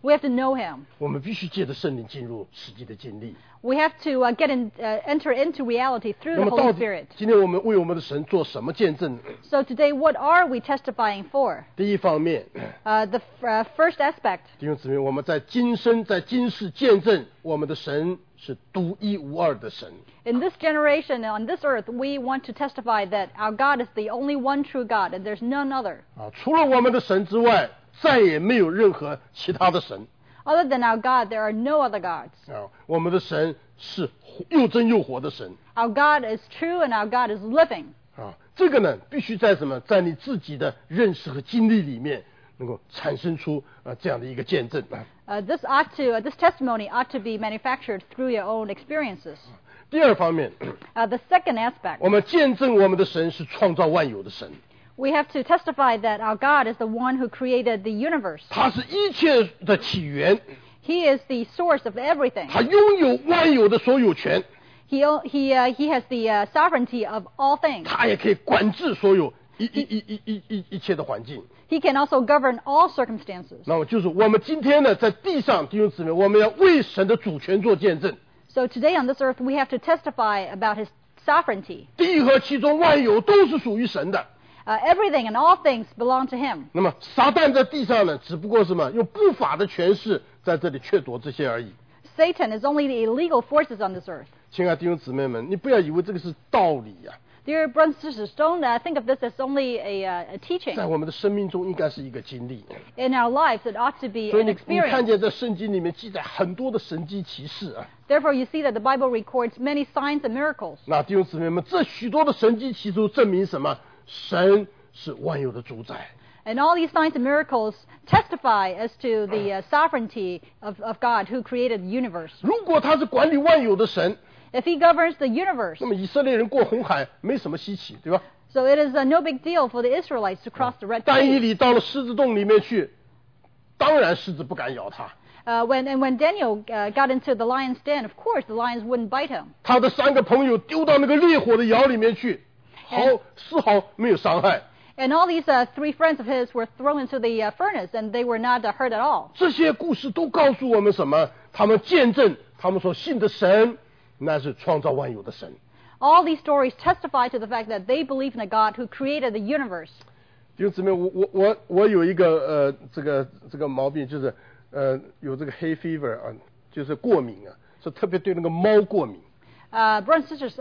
We have to know Him. 我们必须借着圣灵进入实际的经历。 We have to enter into reality through 那 the 么到 Holy 底 Spirit. 今天我们为我们的神做什么见证呢？ So today, what are we testifying for? 第一方面， The first aspect, 弟兄姊妹，我们在今生在今世见证我们的神是独一无二的神。 in this generation on this earth, we want to testify that our God is the only one true God, and there's none other. 除了我们的神之外，再也没有任何其他的神。 Other than our God, there are no other gods. 我们的神是又真又活的神。 Our God is true, and our God is living. 这个呢，必须在什么？在你自己的认识和经历里面，能够产生出这样的一个见证。 This testimony ought to be manufactured through your own experiences. 第二方面， The second aspect, 我们见证我们的神是创造万有的神， we have to testify that our God is the one who created the universe. 他是一切的起源， He is the source of everything. 他拥有万有的所有权， He has the sovereignty of all things. 他也可以管制所有一切的环境。 He can also govern all circumstances. 那么就是我们今天呢，在地上弟兄姊妹，我们要为神的主权做见证。 So today on this earth, we have to testify about His sovereignty. 地和其中万有都是属于神的。 Everything and all things belong to Him. 那么撒旦在地上呢，只不过是什么？用不法的权势在这里掠夺这些而已。 Satan is only the illegal forces on this earth. 亲爱的弟兄姊妹们，你不要以为这个是道理呀、 Dear brothers and sisters, don't think of this as only a teaching. 在我们的生命中应该是一个经历。 In our lives, it ought to be 所以 an 你看 experience. 见在圣经里面记载很多的神迹奇事啊。 Therefore, you see that the Bible records many signs and miracles. 那弟兄姊妹们，这许多的神迹奇事证明什么？神是万有的主宰。 And all these signs and miracles testify as to the sovereignty of God who created the universe. 如果他是管理万有的神， If He governs the universe, 那么以色列人过红海没什么稀奇，对吧？ so it is no big deal for the Israelites to cross the Red 但以 Sea. 理到了狮子洞里面去，当然狮子不敢咬他。 When Daniel got into the lion's den, of course the lions wouldn't bite him. 他的3个朋友丢到那个烈火的窑里面去，丝毫没有伤害。 And all these 3 friends of his were thrown into the furnace, and they were not hurt at all. 这些故事都告诉我们什么？他们见证他们所信的神，那是创造万有的神。 All these stories testify to the fact that they believe in a God who created the universe. 弟兄姊妹，我有一个这个毛病，就是有这个hay fever 啊，就是过敏啊，是特别对那个猫过敏。 Brothers and sisters,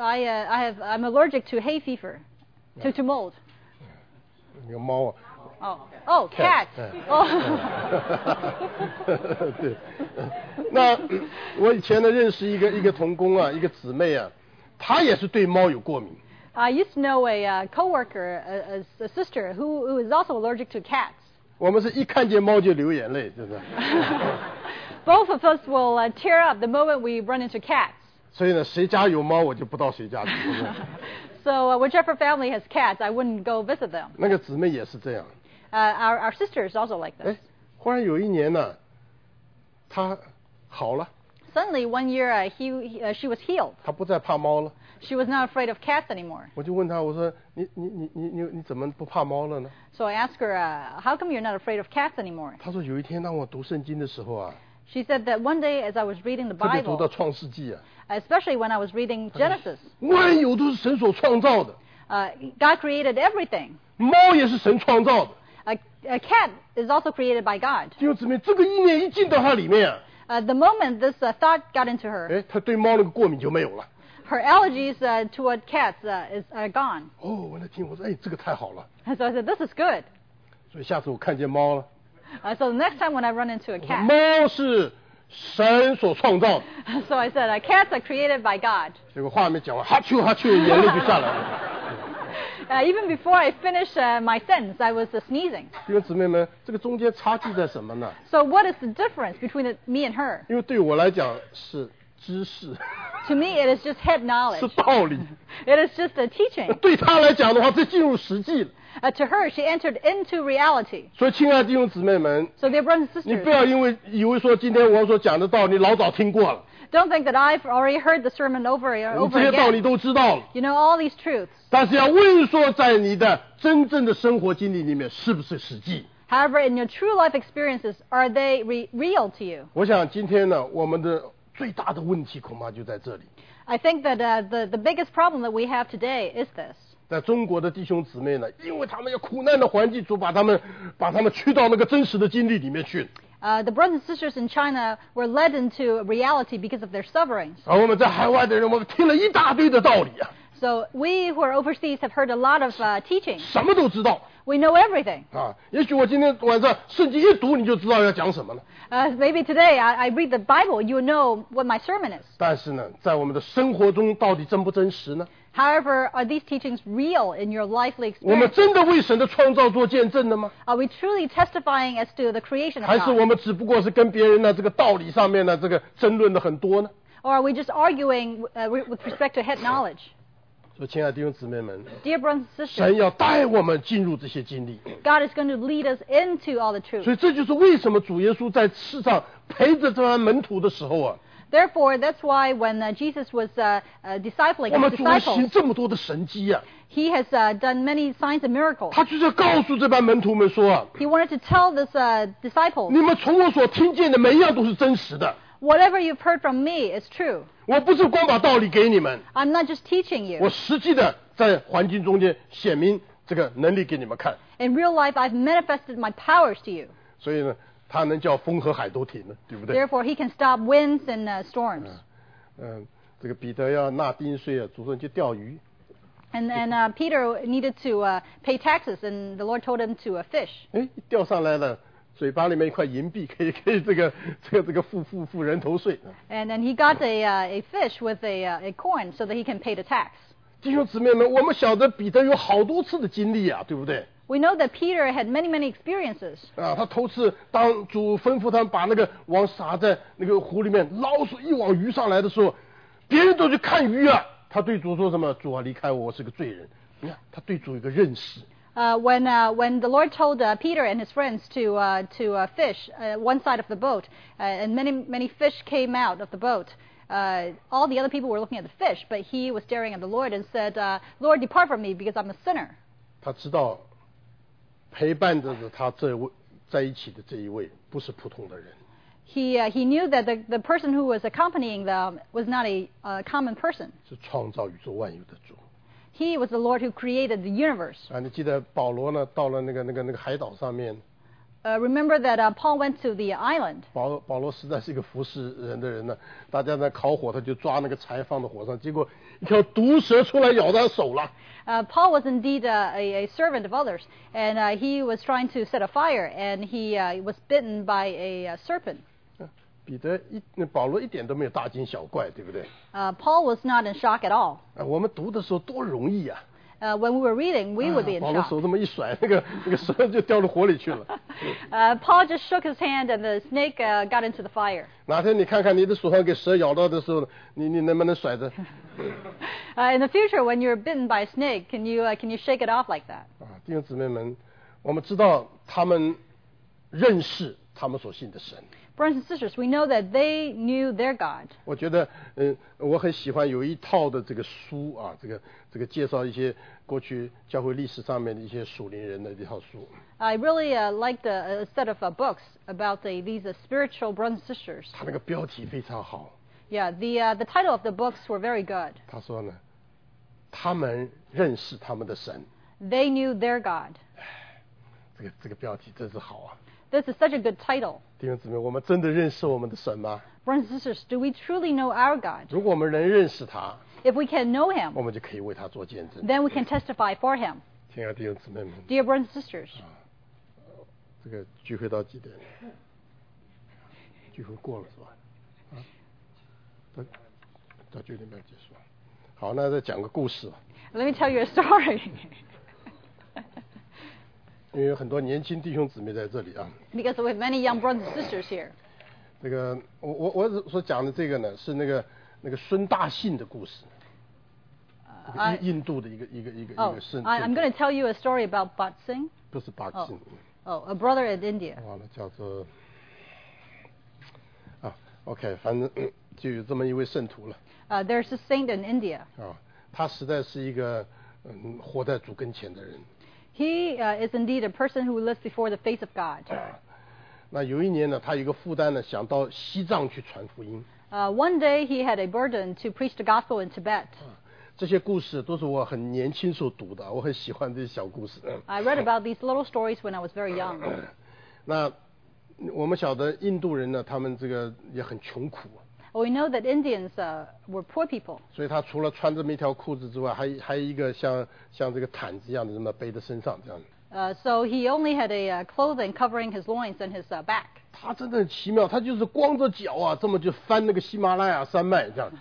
I'm allergic to hay fever, to mold. 那个猫啊。 Oh, cat. Oh. 对，那我以前呢认识一个同工啊，一个姊妹啊，她也是对猫有过敏。 I used to know a coworker, a sister, who is also allergic to cats. 我们是一看见猫就流眼泪，是不是？ Both of us will tear up the moment we run into cats. 所以呢，谁家有猫我就不到谁家去。是不是 So whichever family has cats, I wouldn't go visit them. 那个姊妹也是这样。 Our sister is also like this. 忽然有一年呢，她好了， Suddenly, one year, she was healed. 她不再怕猫了。 She was not afraid of cats anymore. 我就问她，我说你怎么不怕猫了呢？ So I asked her, how come you're not afraid of cats anymore? 她说有一天当我读圣经的时候啊， She said that one day as I was reading the 特别读到 Bible, 创世纪啊， especially when I was reading Genesis, 万有都是神所创造的， God created everything. 猫也是神创造的。 A cat is also created by God. 弟兄姊妹，这个意念一进到她里面啊， The moment this thought got into her, 她对猫那个过敏就没有了。 her allergies toward cats are gone. 哦，我来听，我说这个太好了。 So I said, this is good. 所以下次我看见猫了， So the next time when I run into a 我说 cat, 猫是神所创造的。 so I said, cats are created by God. 结果话还没讲完，哈啾哈啾，眼泪就下来了。 Even before I finished my sentence, I was sneezing. 弟兄姊妹们，这个中间差距在什么呢？ So what is the difference between me and her? 因为对我来讲是知识， To me, it is just head 是 knowledge. 道理； It is just a teaching. 对他来讲的话，这进入实际了。 To her, she entered into reality. 所以，亲爱的弟兄姊妹们， So dear brothers and 你 sisters, 不要以为说今天我所讲的道理老早听过了， don't think that I've already heard the sermon over 你 and over 这些道理 again. 都知道了。 You know all these truths. 但是要问说，在你的真正的生活经历里面，是不是实际？ However, in your true life experiences, are they real to you? 我想今天呢，我们的最大的问题恐怕就在这里。 I think that the biggest problem that we have today is this. 在中国的弟兄姊妹呢，因为他们有苦难的环境，主把他们驱到那个真实的经历里面去。 The brothers and sisters in China were led into reality because of their sufferings. 而我们在海外的人，我们听了一大堆的道理啊， So we who are overseas have heard a lot of teaching. 什么都知道 We know everything. 啊。也许我今天晚上圣经一读，你就知道要讲什么了。 Maybe today I read the Bible, you know what my sermon is. 但是呢，在我们的生活中到底真不真实呢？ However, are these teachings real in your lively 我们 experience? 真的为神的创造做见证的吗？ Are we truly testifying as to the creation 还 of 是 God? 我们只不过是跟别人的这个道理上面的这个争论的很多呢？ Or are we just arguing with respect to head knowledge? 所以，亲爱的弟兄姊妹们， Dear brothers and 神 sisters, 要带我们进入这些经历。 God is going to lead us into all the 所 truth. 以这就是为什么主耶稣在世上陪着这班门徒的时候啊， Therefore, that's why when Jesus was discipling 我 his 们主会行 disciples, 这么多的神迹啊， he has done many signs and miracles. 他就是要告诉这班门徒们说啊， He wanted to tell this disciples, 你们从我所听见的每一样都是真实的。 whatever you've heard from me is true. 我不是光把道理给你们， I'm not just teaching 我 you. 实际的在环境中间显明这个能力给你们看。 In real life, I've manifested my powers to you. 所以呢，他能叫风和海都停了，对不对？ Therefore, he can stop winds and storms. 这个彼得要纳丁税啊，主说你去钓鱼。 And Peter needed to pay taxes, and the Lord told him to fish. 哎，钓上来了，嘴巴里面一块银币，可以这个付人头税。 And then he got a fish with a coin so that he can pay the tax. 弟兄姊妹们，我们晓得彼得有好多次的经历啊，对不对？ We know that Peter had many, many experiences. 啊，他头次当主吩咐他们把那个网撒在那个湖里面，老鼠一网鱼上来的时候，别人都去看鱼啊，他对主说什么？主啊，离开我，我是个罪人。你看，他对主有个认识。 When the Lord told Peter and his friends to fish one side of the boat, and many fish came out of the boat, all the other people were looking at the fish, but he was staring at the Lord and said, "Lord, depart from me, because I'm a sinner." 他知道陪伴着他这位在一起的这一位不是普通的人。 He knew that the person who was accompanying them was not a common person. 是创造宇宙万有的主。 He was the Lord who created the universe. 啊，你记得保罗呢，到了那个海岛上面， Remember that Paul went to the island. 保罗实在是一个服侍人的人呢。大家在烤火，他就抓那个柴放到火上，结果一条毒蛇出来咬他手了。 Paul was indeed a servant of others, and he was trying to set a fire, and he was bitten by a serpent. 保罗一点都没有大惊小怪，对不对？ Paul was not in shock at all. 啊，我们读的时候多容易啊！ When we were reading, we would be in 保罗 shock. 手这么一甩，那个蛇就掉到火里去了。 Paul just shook his hand, and the snake got into the fire. 哪天你看看你的手上给蛇咬到的时候，你能不能甩着？ In the future, when you're bitten by a snake, can you shake it off like that? 啊，弟兄姊妹们，我们知道他们认识他们所信的神。 Brothers and sisters, we know that they knew their God. 我觉得，我很喜欢有一套的这个书啊，这个介绍一些过去教会历史上面的一些属灵人的一套书。 I really liked a set of books about these spiritual brothers and sisters. 他那个标题非常好， Yeah, the title of the books were very good. 他说呢，他们认识他们的神。 They knew their God. 这个标题真是好啊！ This is such a good title. 弟兄姊妹，我们真的认识我们的神吗？ Brothers and sisters, do we truly know our God? 如果我们能认识他， If we can know Him, 我们就可以为他做见证。 then we can testify for Him. 亲爱的弟兄姊妹们， Dear brothers and sisters, 这个聚会到几点？聚会过了是吧？啊，到9点半结束。好，那再讲个故事吧。 let me tell you a story. 因为有很多年轻弟兄姊妹在这里啊。 Because we have many young brothers and sisters here. 这个我所讲的这个呢，是那个孙大信的故事。印度的一个圣。 I'm going to tell you a story about Bat Singh. 不是巴信。 Oh, a brother in India. 忘了叫做OK， 反正就有这么一位圣徒了。 There's a saint in India. 他实在是一个活在主跟前的人。 He is indeed a person who lives before the face of God. 那有一年呢，他有一个负担呢，想到西藏去传福音。 One day he had a burden to preach the gospel in Tibet. 这些故事都是我很年轻时候读的，我很喜欢这些小故事。 I read about these little stories when I was very young. 那我们晓得印度人呢，他们这个也很穷苦。 We know that Indians were poor people. 所以他除了穿这么一条裤子之外，还有一个像这个毯子一样的这么背在身上这样。 So he only had a clothing covering his loins and his back. 他真的很奇妙，他就是光着脚啊，这么就翻那个喜马拉雅山脉这样。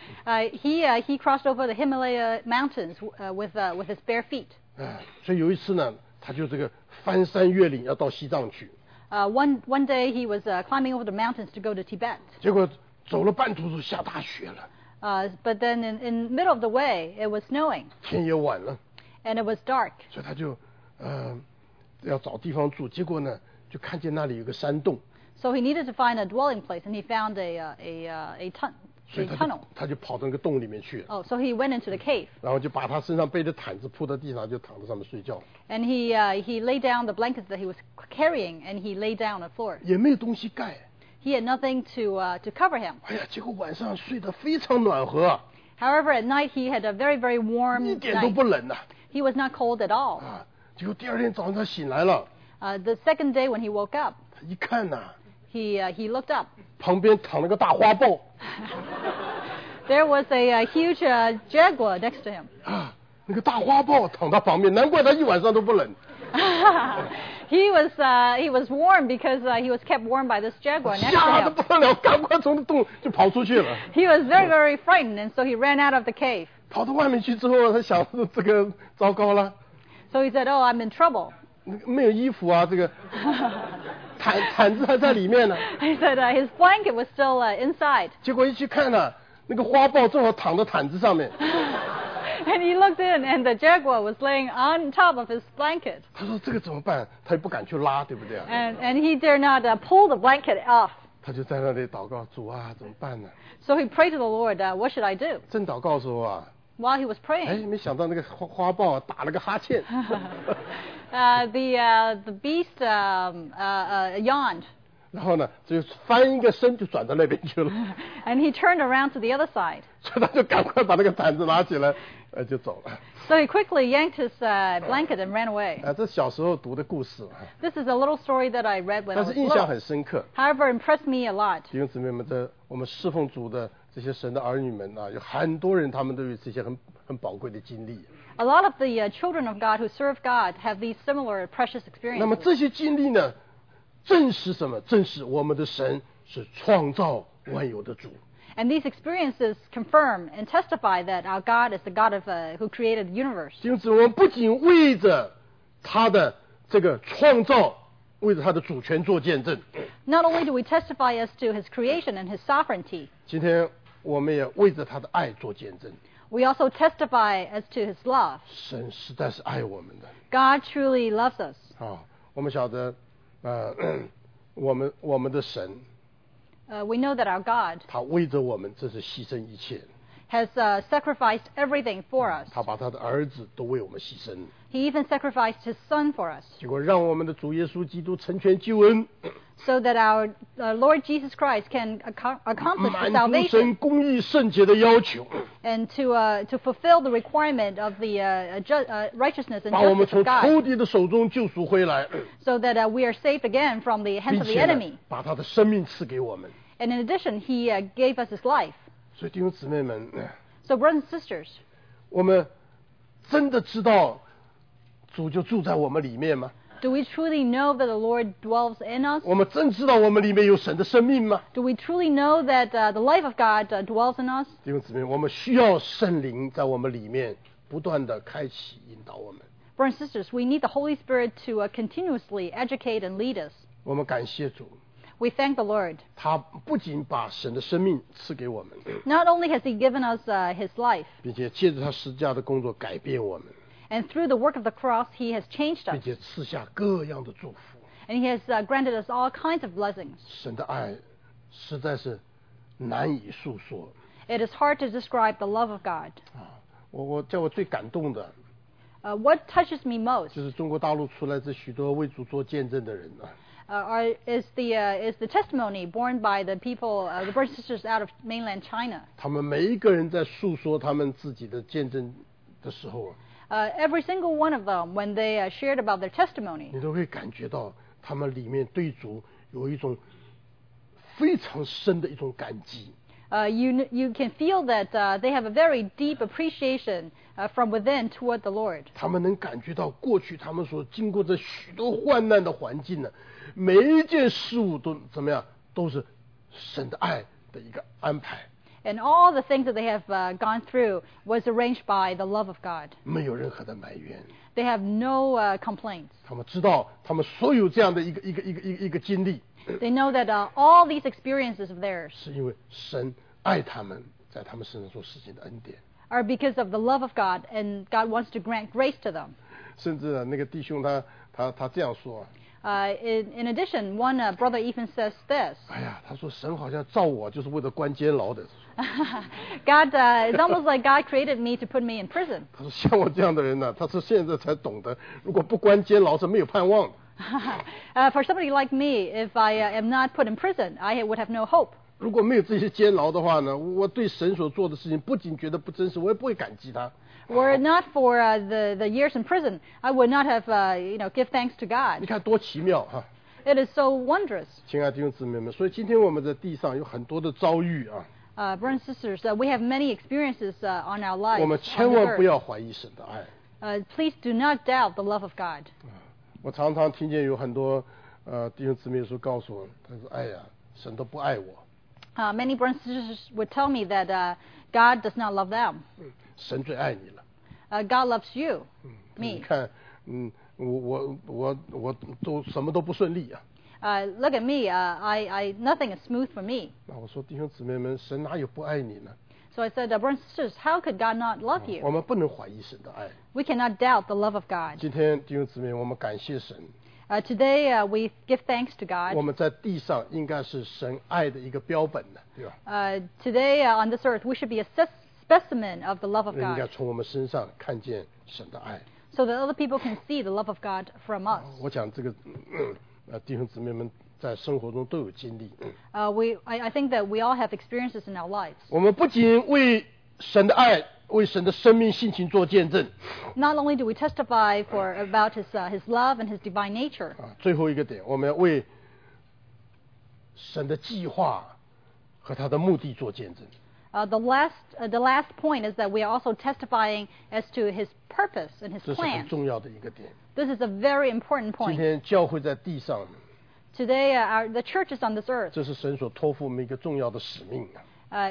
He crossed over the Himalaya mountains with his bare feet. 所以有一次呢，他就这个翻山越岭要到西藏去。 One day he was climbing over the mountains to go to Tibet. 结果走了半途就下大雪了。 But then in middle of the way it was snowing. 天也晚了。 And it was dark. 所以他就要找地方住，结果呢就看见那里有个山洞。 So he needed to find a dwelling place, and he found a tunnel. 他就跑到那个洞里面去了。 Oh, so he went into the cave. 然后就把他身上背的毯子铺在地上，就躺在上面睡觉。 And he laid down the blankets that he was carrying, and he lay down on the floor. 也没有东西盖。 He had nothing to cover him. 哎呀，结果晚上睡得非常暖和。 However, at night he had a very, very warm 一点都不 night. 冷呐。 He was not cold at all. 结果第二天早上他醒来了。 The second day when he woke up, 他一看呐。 he looked up. 旁边躺了个大花豹。 There was a huge jaguar next to him. 那个大花豹躺他旁边，难怪他一晚上都不冷。 He was warm because he was kept warm by this jaguar next 吓得 to 不 him. 得了，赶快从洞就跑出去了。 He was very, very frightened, and so he ran out of the cave. 跑到外面去之后，他想这个糟糕了。 So he said, "Oh, I'm in trouble." 没有衣服啊，这个毯子还在里面呢。 He said his blanket was still inside. 结果一去看呢，那个花豹正好躺在毯子上面。 And he looked in, and the jaguar was laying on top of his blanket. 他说这个怎么办？他也不敢去拉，对不对啊？ And he dare not pull the blanket off. 他就在那里祷告，主啊，怎么办呢？ So he prayed to the Lord, what should I do? 正祷告的时候啊， While he was 哎， praying, 没想到那个花豹打了个哈欠。 the beast yawned. 然后呢，就翻一个身就转到那边去了。 And he turned around to the other side. 所以他就赶快把那个毯子拿起来，就走了。 So he quickly yanked his blanket and ran away. 这小时候读的故事。 This is a little story that I read when I 但 was 是印象 little. 很深刻。 However, it impressed me a lot. 弟兄姊妹们，我们侍奉主的这些神的儿女们啊，有很多人他们都有这些很宝贵的经历。 A lot of the children of God who serve God have these similar precious 那么 experiences. 这些经历呢，正是什么？正是我们的神是创造万有的主。 And these experiences confirm and testify that our God is the God of who created the universe. 弟兄姊妹，我们不仅为着他的这个创造，为着他的主权做见证。 Not only do we testify as to His creation and His sovereignty, 今天我们也为着他的爱做见证。 we also testify as to His love. 神实在是爱我们的。 God truly loves us. 我们晓得，我们的神， We know that our God 他为着我们真是牺牲一切。 has sacrificed everything for us. 他把他的儿子都为我们牺牲， He even sacrificed His Son for us, 结果让我们的主耶稣基督成全救恩， so that our Lord Jesus Christ can accomplish the 满足 salvation 神公义圣洁的要求， and to fulfill the requirement of the righteousness and 把我们 justice 从 of God, 仇敌的手中救赎回来， so that we are saved again from the hands 并 of the 且呢 enemy. 把他的生命赐给我们。 And in addition, He gave us His life. 所以弟兄姊妹们， So brothers and sisters, 我们真的知道主就住在我们里面吗？ do we truly know that the Lord dwells in us? 我们真知道我们里面有神的生命吗？ Do we truly know that the life of God dwells in us? 弟兄姊妹，我们需要圣灵在我们里面不断的开启引导我们。 Brothers and sisters, we need the Holy Spirit to continuously educate and lead us. 我们感谢主， We thank the Lord. 他不仅把神的生命赐给我们， Not only has He given us His life, 并且借着他十字架的工作改变我们， and through the work of the cross, He has changed 并 us, 且赐下各样的祝福。 and He has granted us all kinds of blessings. 神的爱实在是难以述说。 It is hard to describe the love of God. 我叫我最感动的， What touches me most 就是中国大陆出来这许多为主做见证的人啊， is the testimony borne by the people, the brothers and sisters out of mainland China. 他们每一个人在诉说他们自己的见证的时候啊， Every single one of them, when they shared about their testimony, 你都会感觉到他们里面对主有一种非常深的一种感激。 you can feel that they have a very deep appreciation from within toward the Lord. 他们能感觉到过去他们所经过这许多患难的环境呢，每一件事物都怎么样，都是神的爱的一个安排。 And all the things that they have gone through was arranged by the love of God. 没有任何的埋怨。 They have no complaints. 他们知道，他们所有这样的一个经历， They know that all these experiences of theirs 是因为神爱他们，在他们身上所实行的恩典。 are because of the love of God, and God wants to grant grace to them. 甚至那个弟兄他这样说。 In addition, one brother even says this. 哎呀，他说神好像造我就是为了关监牢的。 God, it's almost like God created me to put me in prison. 他说像我这样的人呢，他是现在才懂得，如果不关监牢是没有盼望的。 For somebody like me, if I am not put in prison, I would have no hope. 如果没有这些监牢的话呢，我对神所做的事情不仅觉得不真实，我也不会感激他。 Were it not for the years in prison, I would not have give thanks to 你 God. 看多奇妙哈！ It is so wondrous. 亲爱的弟兄姊妹们，所以今天我们在地上有很多的遭遇啊， Brothers and sisters, we have many experiences on our lives. 我们 on 千 this 万不 earth. 要怀疑神的爱。 Please do not doubt the love of God. 我常常听见有很多弟兄姊妹说告诉我，他说：“哎呀，神都不爱我。” Many brothers and sisters would tell me that God does not love them. 神最爱你了。 God loves you, 你 me. 看，我都什么都不顺利啊。 Look at me. Nothing is smooth for me. 那我说弟兄姊妹们，神哪有不爱你呢？ So I said, brothers and sisters, how could God not love 我 you? 们不能怀疑神的爱。 We cannot doubt the love of God. 今天弟兄姊妹，我们感谢神， Today we give thanks to 我 God. 们在地上应该是神爱的一个标本的，对吧？ Today on this earth we should be a specimen of the love of 人应该 God, 从我们身上看见神的爱。 so that other people can see the love of God from us. 我讲这个，弟兄姊妹们在生活中都有经历。 I think that we all have experiences in our lives. 我们不仅为神的爱、为神的生命性情做见证。 Not only do we testify about His love and His divine nature, 最后一个点，我们要为神的计划和他的目的做见证。 the last point is that we are also testifying as to His purpose and His 这是很 plan. 重要的一个点。 This is a very important 今 point. 天教会在地上， Today, the church is on this earth. 这是神所托付我们一个重要的使命啊。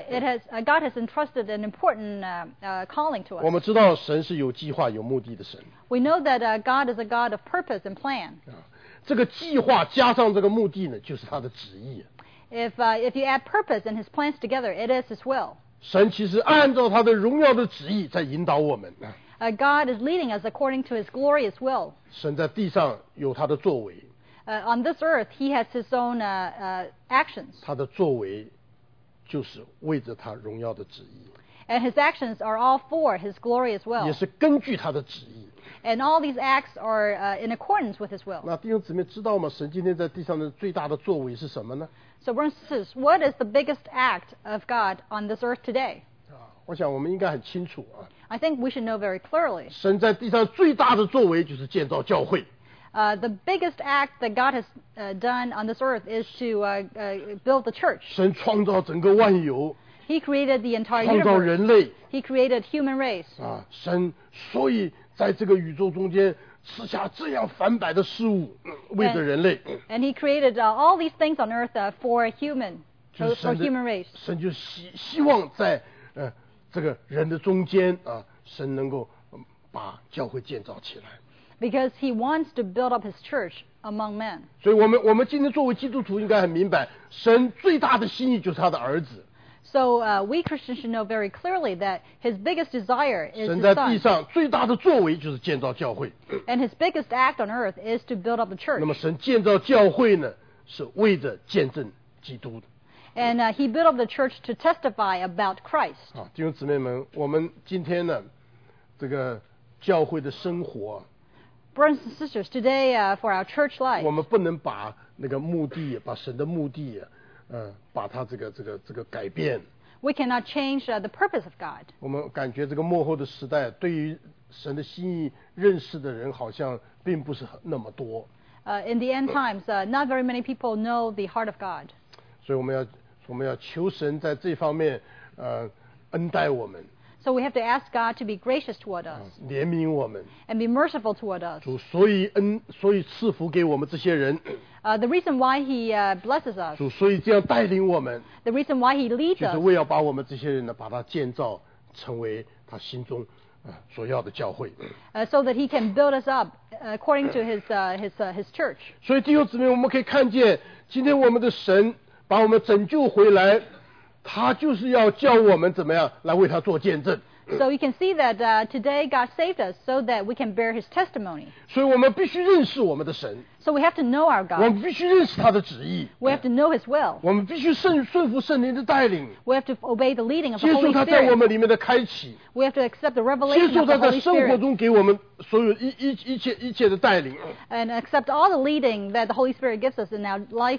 God has entrusted an important calling to 我 us. 们知道神是有计划、有目的的神 We know that God is a God of purpose and plan. 啊。这个计划加上这个目的呢，就是他的旨意。 If you add purpose and His plans together, it is His will. 神其实按照他的荣耀的旨意在引导我们啊。 God is leading us according to His glorious will. 神在地上有他的作为， On this earth, He has His own actions, 他的作为就是为着他荣耀的旨意， and His actions are all for His glorious 也 will. 是根据他的旨意。 And all these acts are in accordance with His will. 那弟兄姊妹知道吗？神今天在地上的最大的作为是什么呢？ So, brothers and sisters, what is the biggest act of God on this earth today? 啊，我想我们应该很清楚啊。 I think we should know very clearly. 神在地上最大的作为就是建造教会。 The biggest act that God has done on this earth is to build the church. 神创造整个万有， He created the entire 创造 universe. 人类 He created human race. 啊，神所以在这个宇宙中间赐下这样繁百的事物，为着人类。 And He created all these things on earth for human, 就是 for 神的 human race. 神就希望在这个人的中间啊，神能够把教会建造起来。 Because He wants to build up His church among men. 所以我们今天作为基督徒应该很明白，神最大的心意就是他的儿子。 So we Christians should know very clearly that His biggest desire is 神 His 在地 Son. 上最大的作为就是建造教会。 And His biggest act on earth is to build up the church. 那么神建造教会呢，是为着见证基督的。 And He built up the church to testify about Christ. 啊，弟兄姊妹们，我们今天呢，这个教会的生活， Brothers and sisters, today for our church life, 我们不能把那个目的，把神的目的，把它这个改变。 we cannot change the purpose of God. 我们感觉这个末后的时代，对于神的心意认识的人好像并不是那么多， In the end times, not very many people know the heart of God. 所以我们要求神在这方面恩待我们， So we have to ask God to be gracious toward us 怜悯我们。 and be merciful toward us. 主所以赐福给我们这些人， The reason why He blesses us, 主所以这样带领我们， the reason why He leads 就是 us, 为要把我们这些人呢，把他建造成为他心中所要的教会。 so that He can build us up according to His church. 所以弟兄姊妹，我们可以看见，今天我们的神把我们拯救回来，他就是要叫我们怎么样来为他做见证。 So you can see that today God saved us so that we can bear His testimony. 所以我们必须认识我们的神， So we have to know our 我 God. 们必须认识他的旨意， We have to know His will. 我们必须顺服圣灵的带领， We have to obey the leading of the 接受 Holy 他在我 Spirit. 们里面的开启， We have to accept the 接 revelation 受 of 他 the 在 Holy 生活 Spirit 中给我们所有一切的带领。 and accept all the leading that the Holy Spirit gives us in our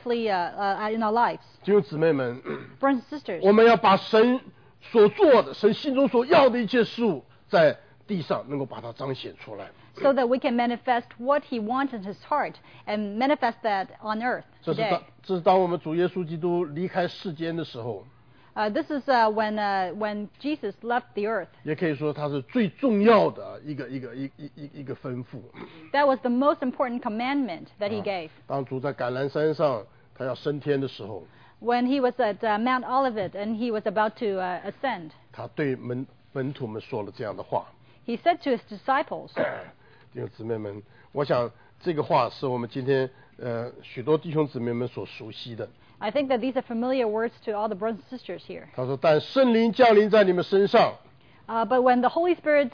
in our lives. 弟兄姊妹们， Brothers and sisters, 我们要把神所做的、神心中所要的一切事物，在地上能够把它彰显出来。 so that we can manifest what He wants in His heart and manifest that on earth 这是 today. 当我们主耶稣基督离开世间的时候， This is when Jesus left the earth. 也可以说它是最重要的一个吩咐。 That was the most important commandment that He gave. 当主在橄榄山上他要升天的时候， When He was at Mount Olivet and He was about to ascend, 他对门徒们说了这样的话。 He said to His disciples, 弟兄姊妹们，我想这个话是我们今天许多弟兄姊妹们所熟悉的。 I think that these are familiar words to all the brothers and sisters here. 他说：“但圣灵降临在你们身上， But when the Holy Spirit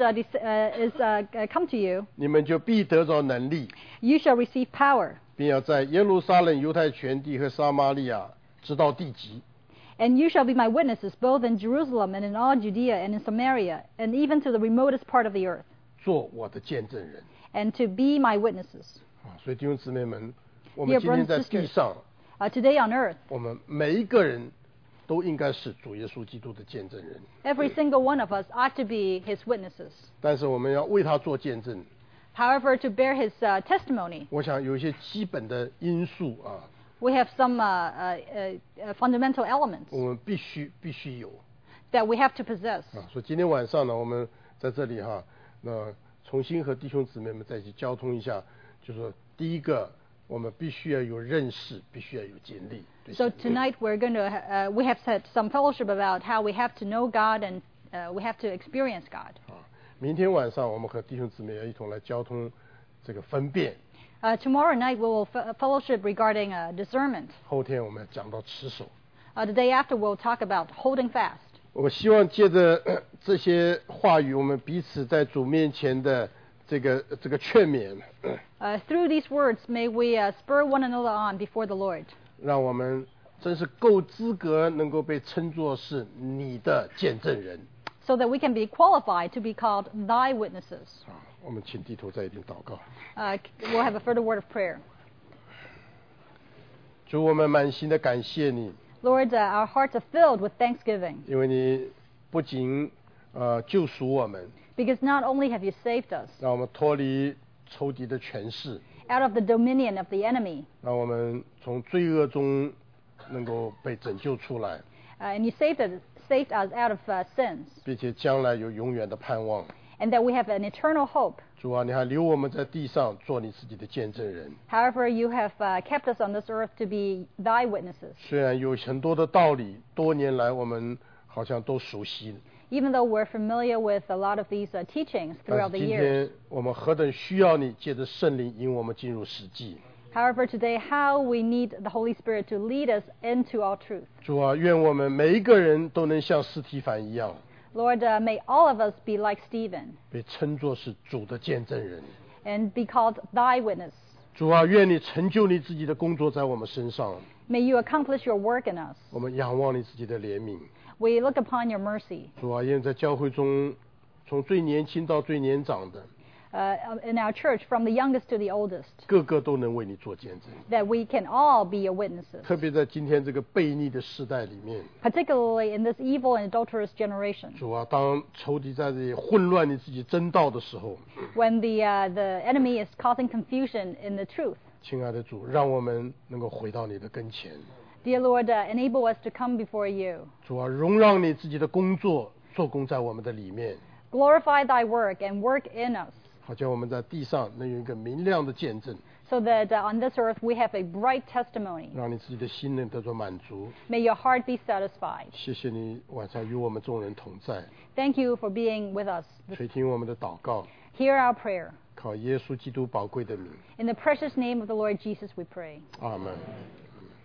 come to you, 你们就必得着能力， you shall receive power, 并要在耶路撒冷、犹太全地和撒玛利亚直到地极， and you shall be my witnesses both in Jerusalem and in all Judea and in Samaria and even to the remotest part of the earth, 做我的见证人。 and to be my witnesses. 所以弟兄姊妹们，我们今天在地上， Today on earth, 我们每一个人都应该是主耶稣基督的见证人。 every single one of us ought to be His witnesses. 但是我们要为他做见证， However, to bear His testimony, 我想有一些基本的因素啊， we have some fundamental elements 我们必须有。 that we have to possess. 所以今天晚上呢，我们在这里哈，那重新和弟兄姊妹们在一起交通一下，就是说第一个，我们必须要有认识，必须要有经历。对 So 神 tonight we have had some fellowship about how we have to know God and we have to experience God. 明天晚上我们和弟兄姊妹要一同来交通这个分辨， Tomorrow night we will fellowship regarding discernment. 后天我们要讲到持守。 The day after we'll talk about holding fast. 我希望借着这些话语，我们彼此在主面前的这个劝勉， Through these words, may we spur one another on before the Lord, 让我们真是够资格能够被称作是你的见证人。 so that we can be qualified to be called thy witnesses. 我们请低头再一点祷告。 We'll have a further word of prayer. 主，我们满心的感谢你， Lord, our hearts are filled with thanksgiving 因为你不仅救赎我们， because not only have you saved us 让我们脱离仇敌的权势， out of the dominion of the enemy, 让我们从罪恶中能够被拯救出来， and you saved us out of sins, 并且将来有永远的盼望。 and that we have an eternal hope. 主啊，你还留我们在地上做你自己的见证人。 However, you have kept us on this earth to be thy witnesses. 虽然有很多的道理，多年来我们好像都熟悉， Even though we're familiar with a lot of these teachings 但 throughout 是 the 今 years. 天我们何等需要你借着圣灵引我们进入实际。 However, today, how we need the Holy Spirit to lead us into all truth. 主啊，愿我们每一个人都能像司提反一样， Lord, may all of us be like Stephen 被称作是主的见证人。 and be called thy witness. 主啊，愿你成就你自己的工作在我们身上， May you accomplish your work in us. 我们仰望你自己的怜悯。 We look upon your mercy. 主啊，愿在教会中，从最年轻到最年长的， in our church, from the youngest to the oldest, 个个都能为你做见证。 that we can all be your witnesses, 特别在今天这个悖逆的时代里面， particularly in this evil and adulterous generation. 主啊，当仇敌在这里混乱你自己真道的时候， When the enemy is causing confusion in the truth. 亲爱的主，让我们能够回到你的跟前。 Dear Lord, enable us to come before you. 主啊，容让你自己的工作做工在我们的里面， Glorify thy work and work in us, 好叫我们在地上能有一个明亮的见证， so that on this earth we have a bright testimony. 让你自己的心能得到满足。 May your heart be satisfied. 谢谢你晚上与我们众人同在， Thank you for being with us. 垂听我们的祷告， Hear our prayer. 靠耶稣基督宝贵的名， In the precious name of the Lord Jesus we pray. 阿门。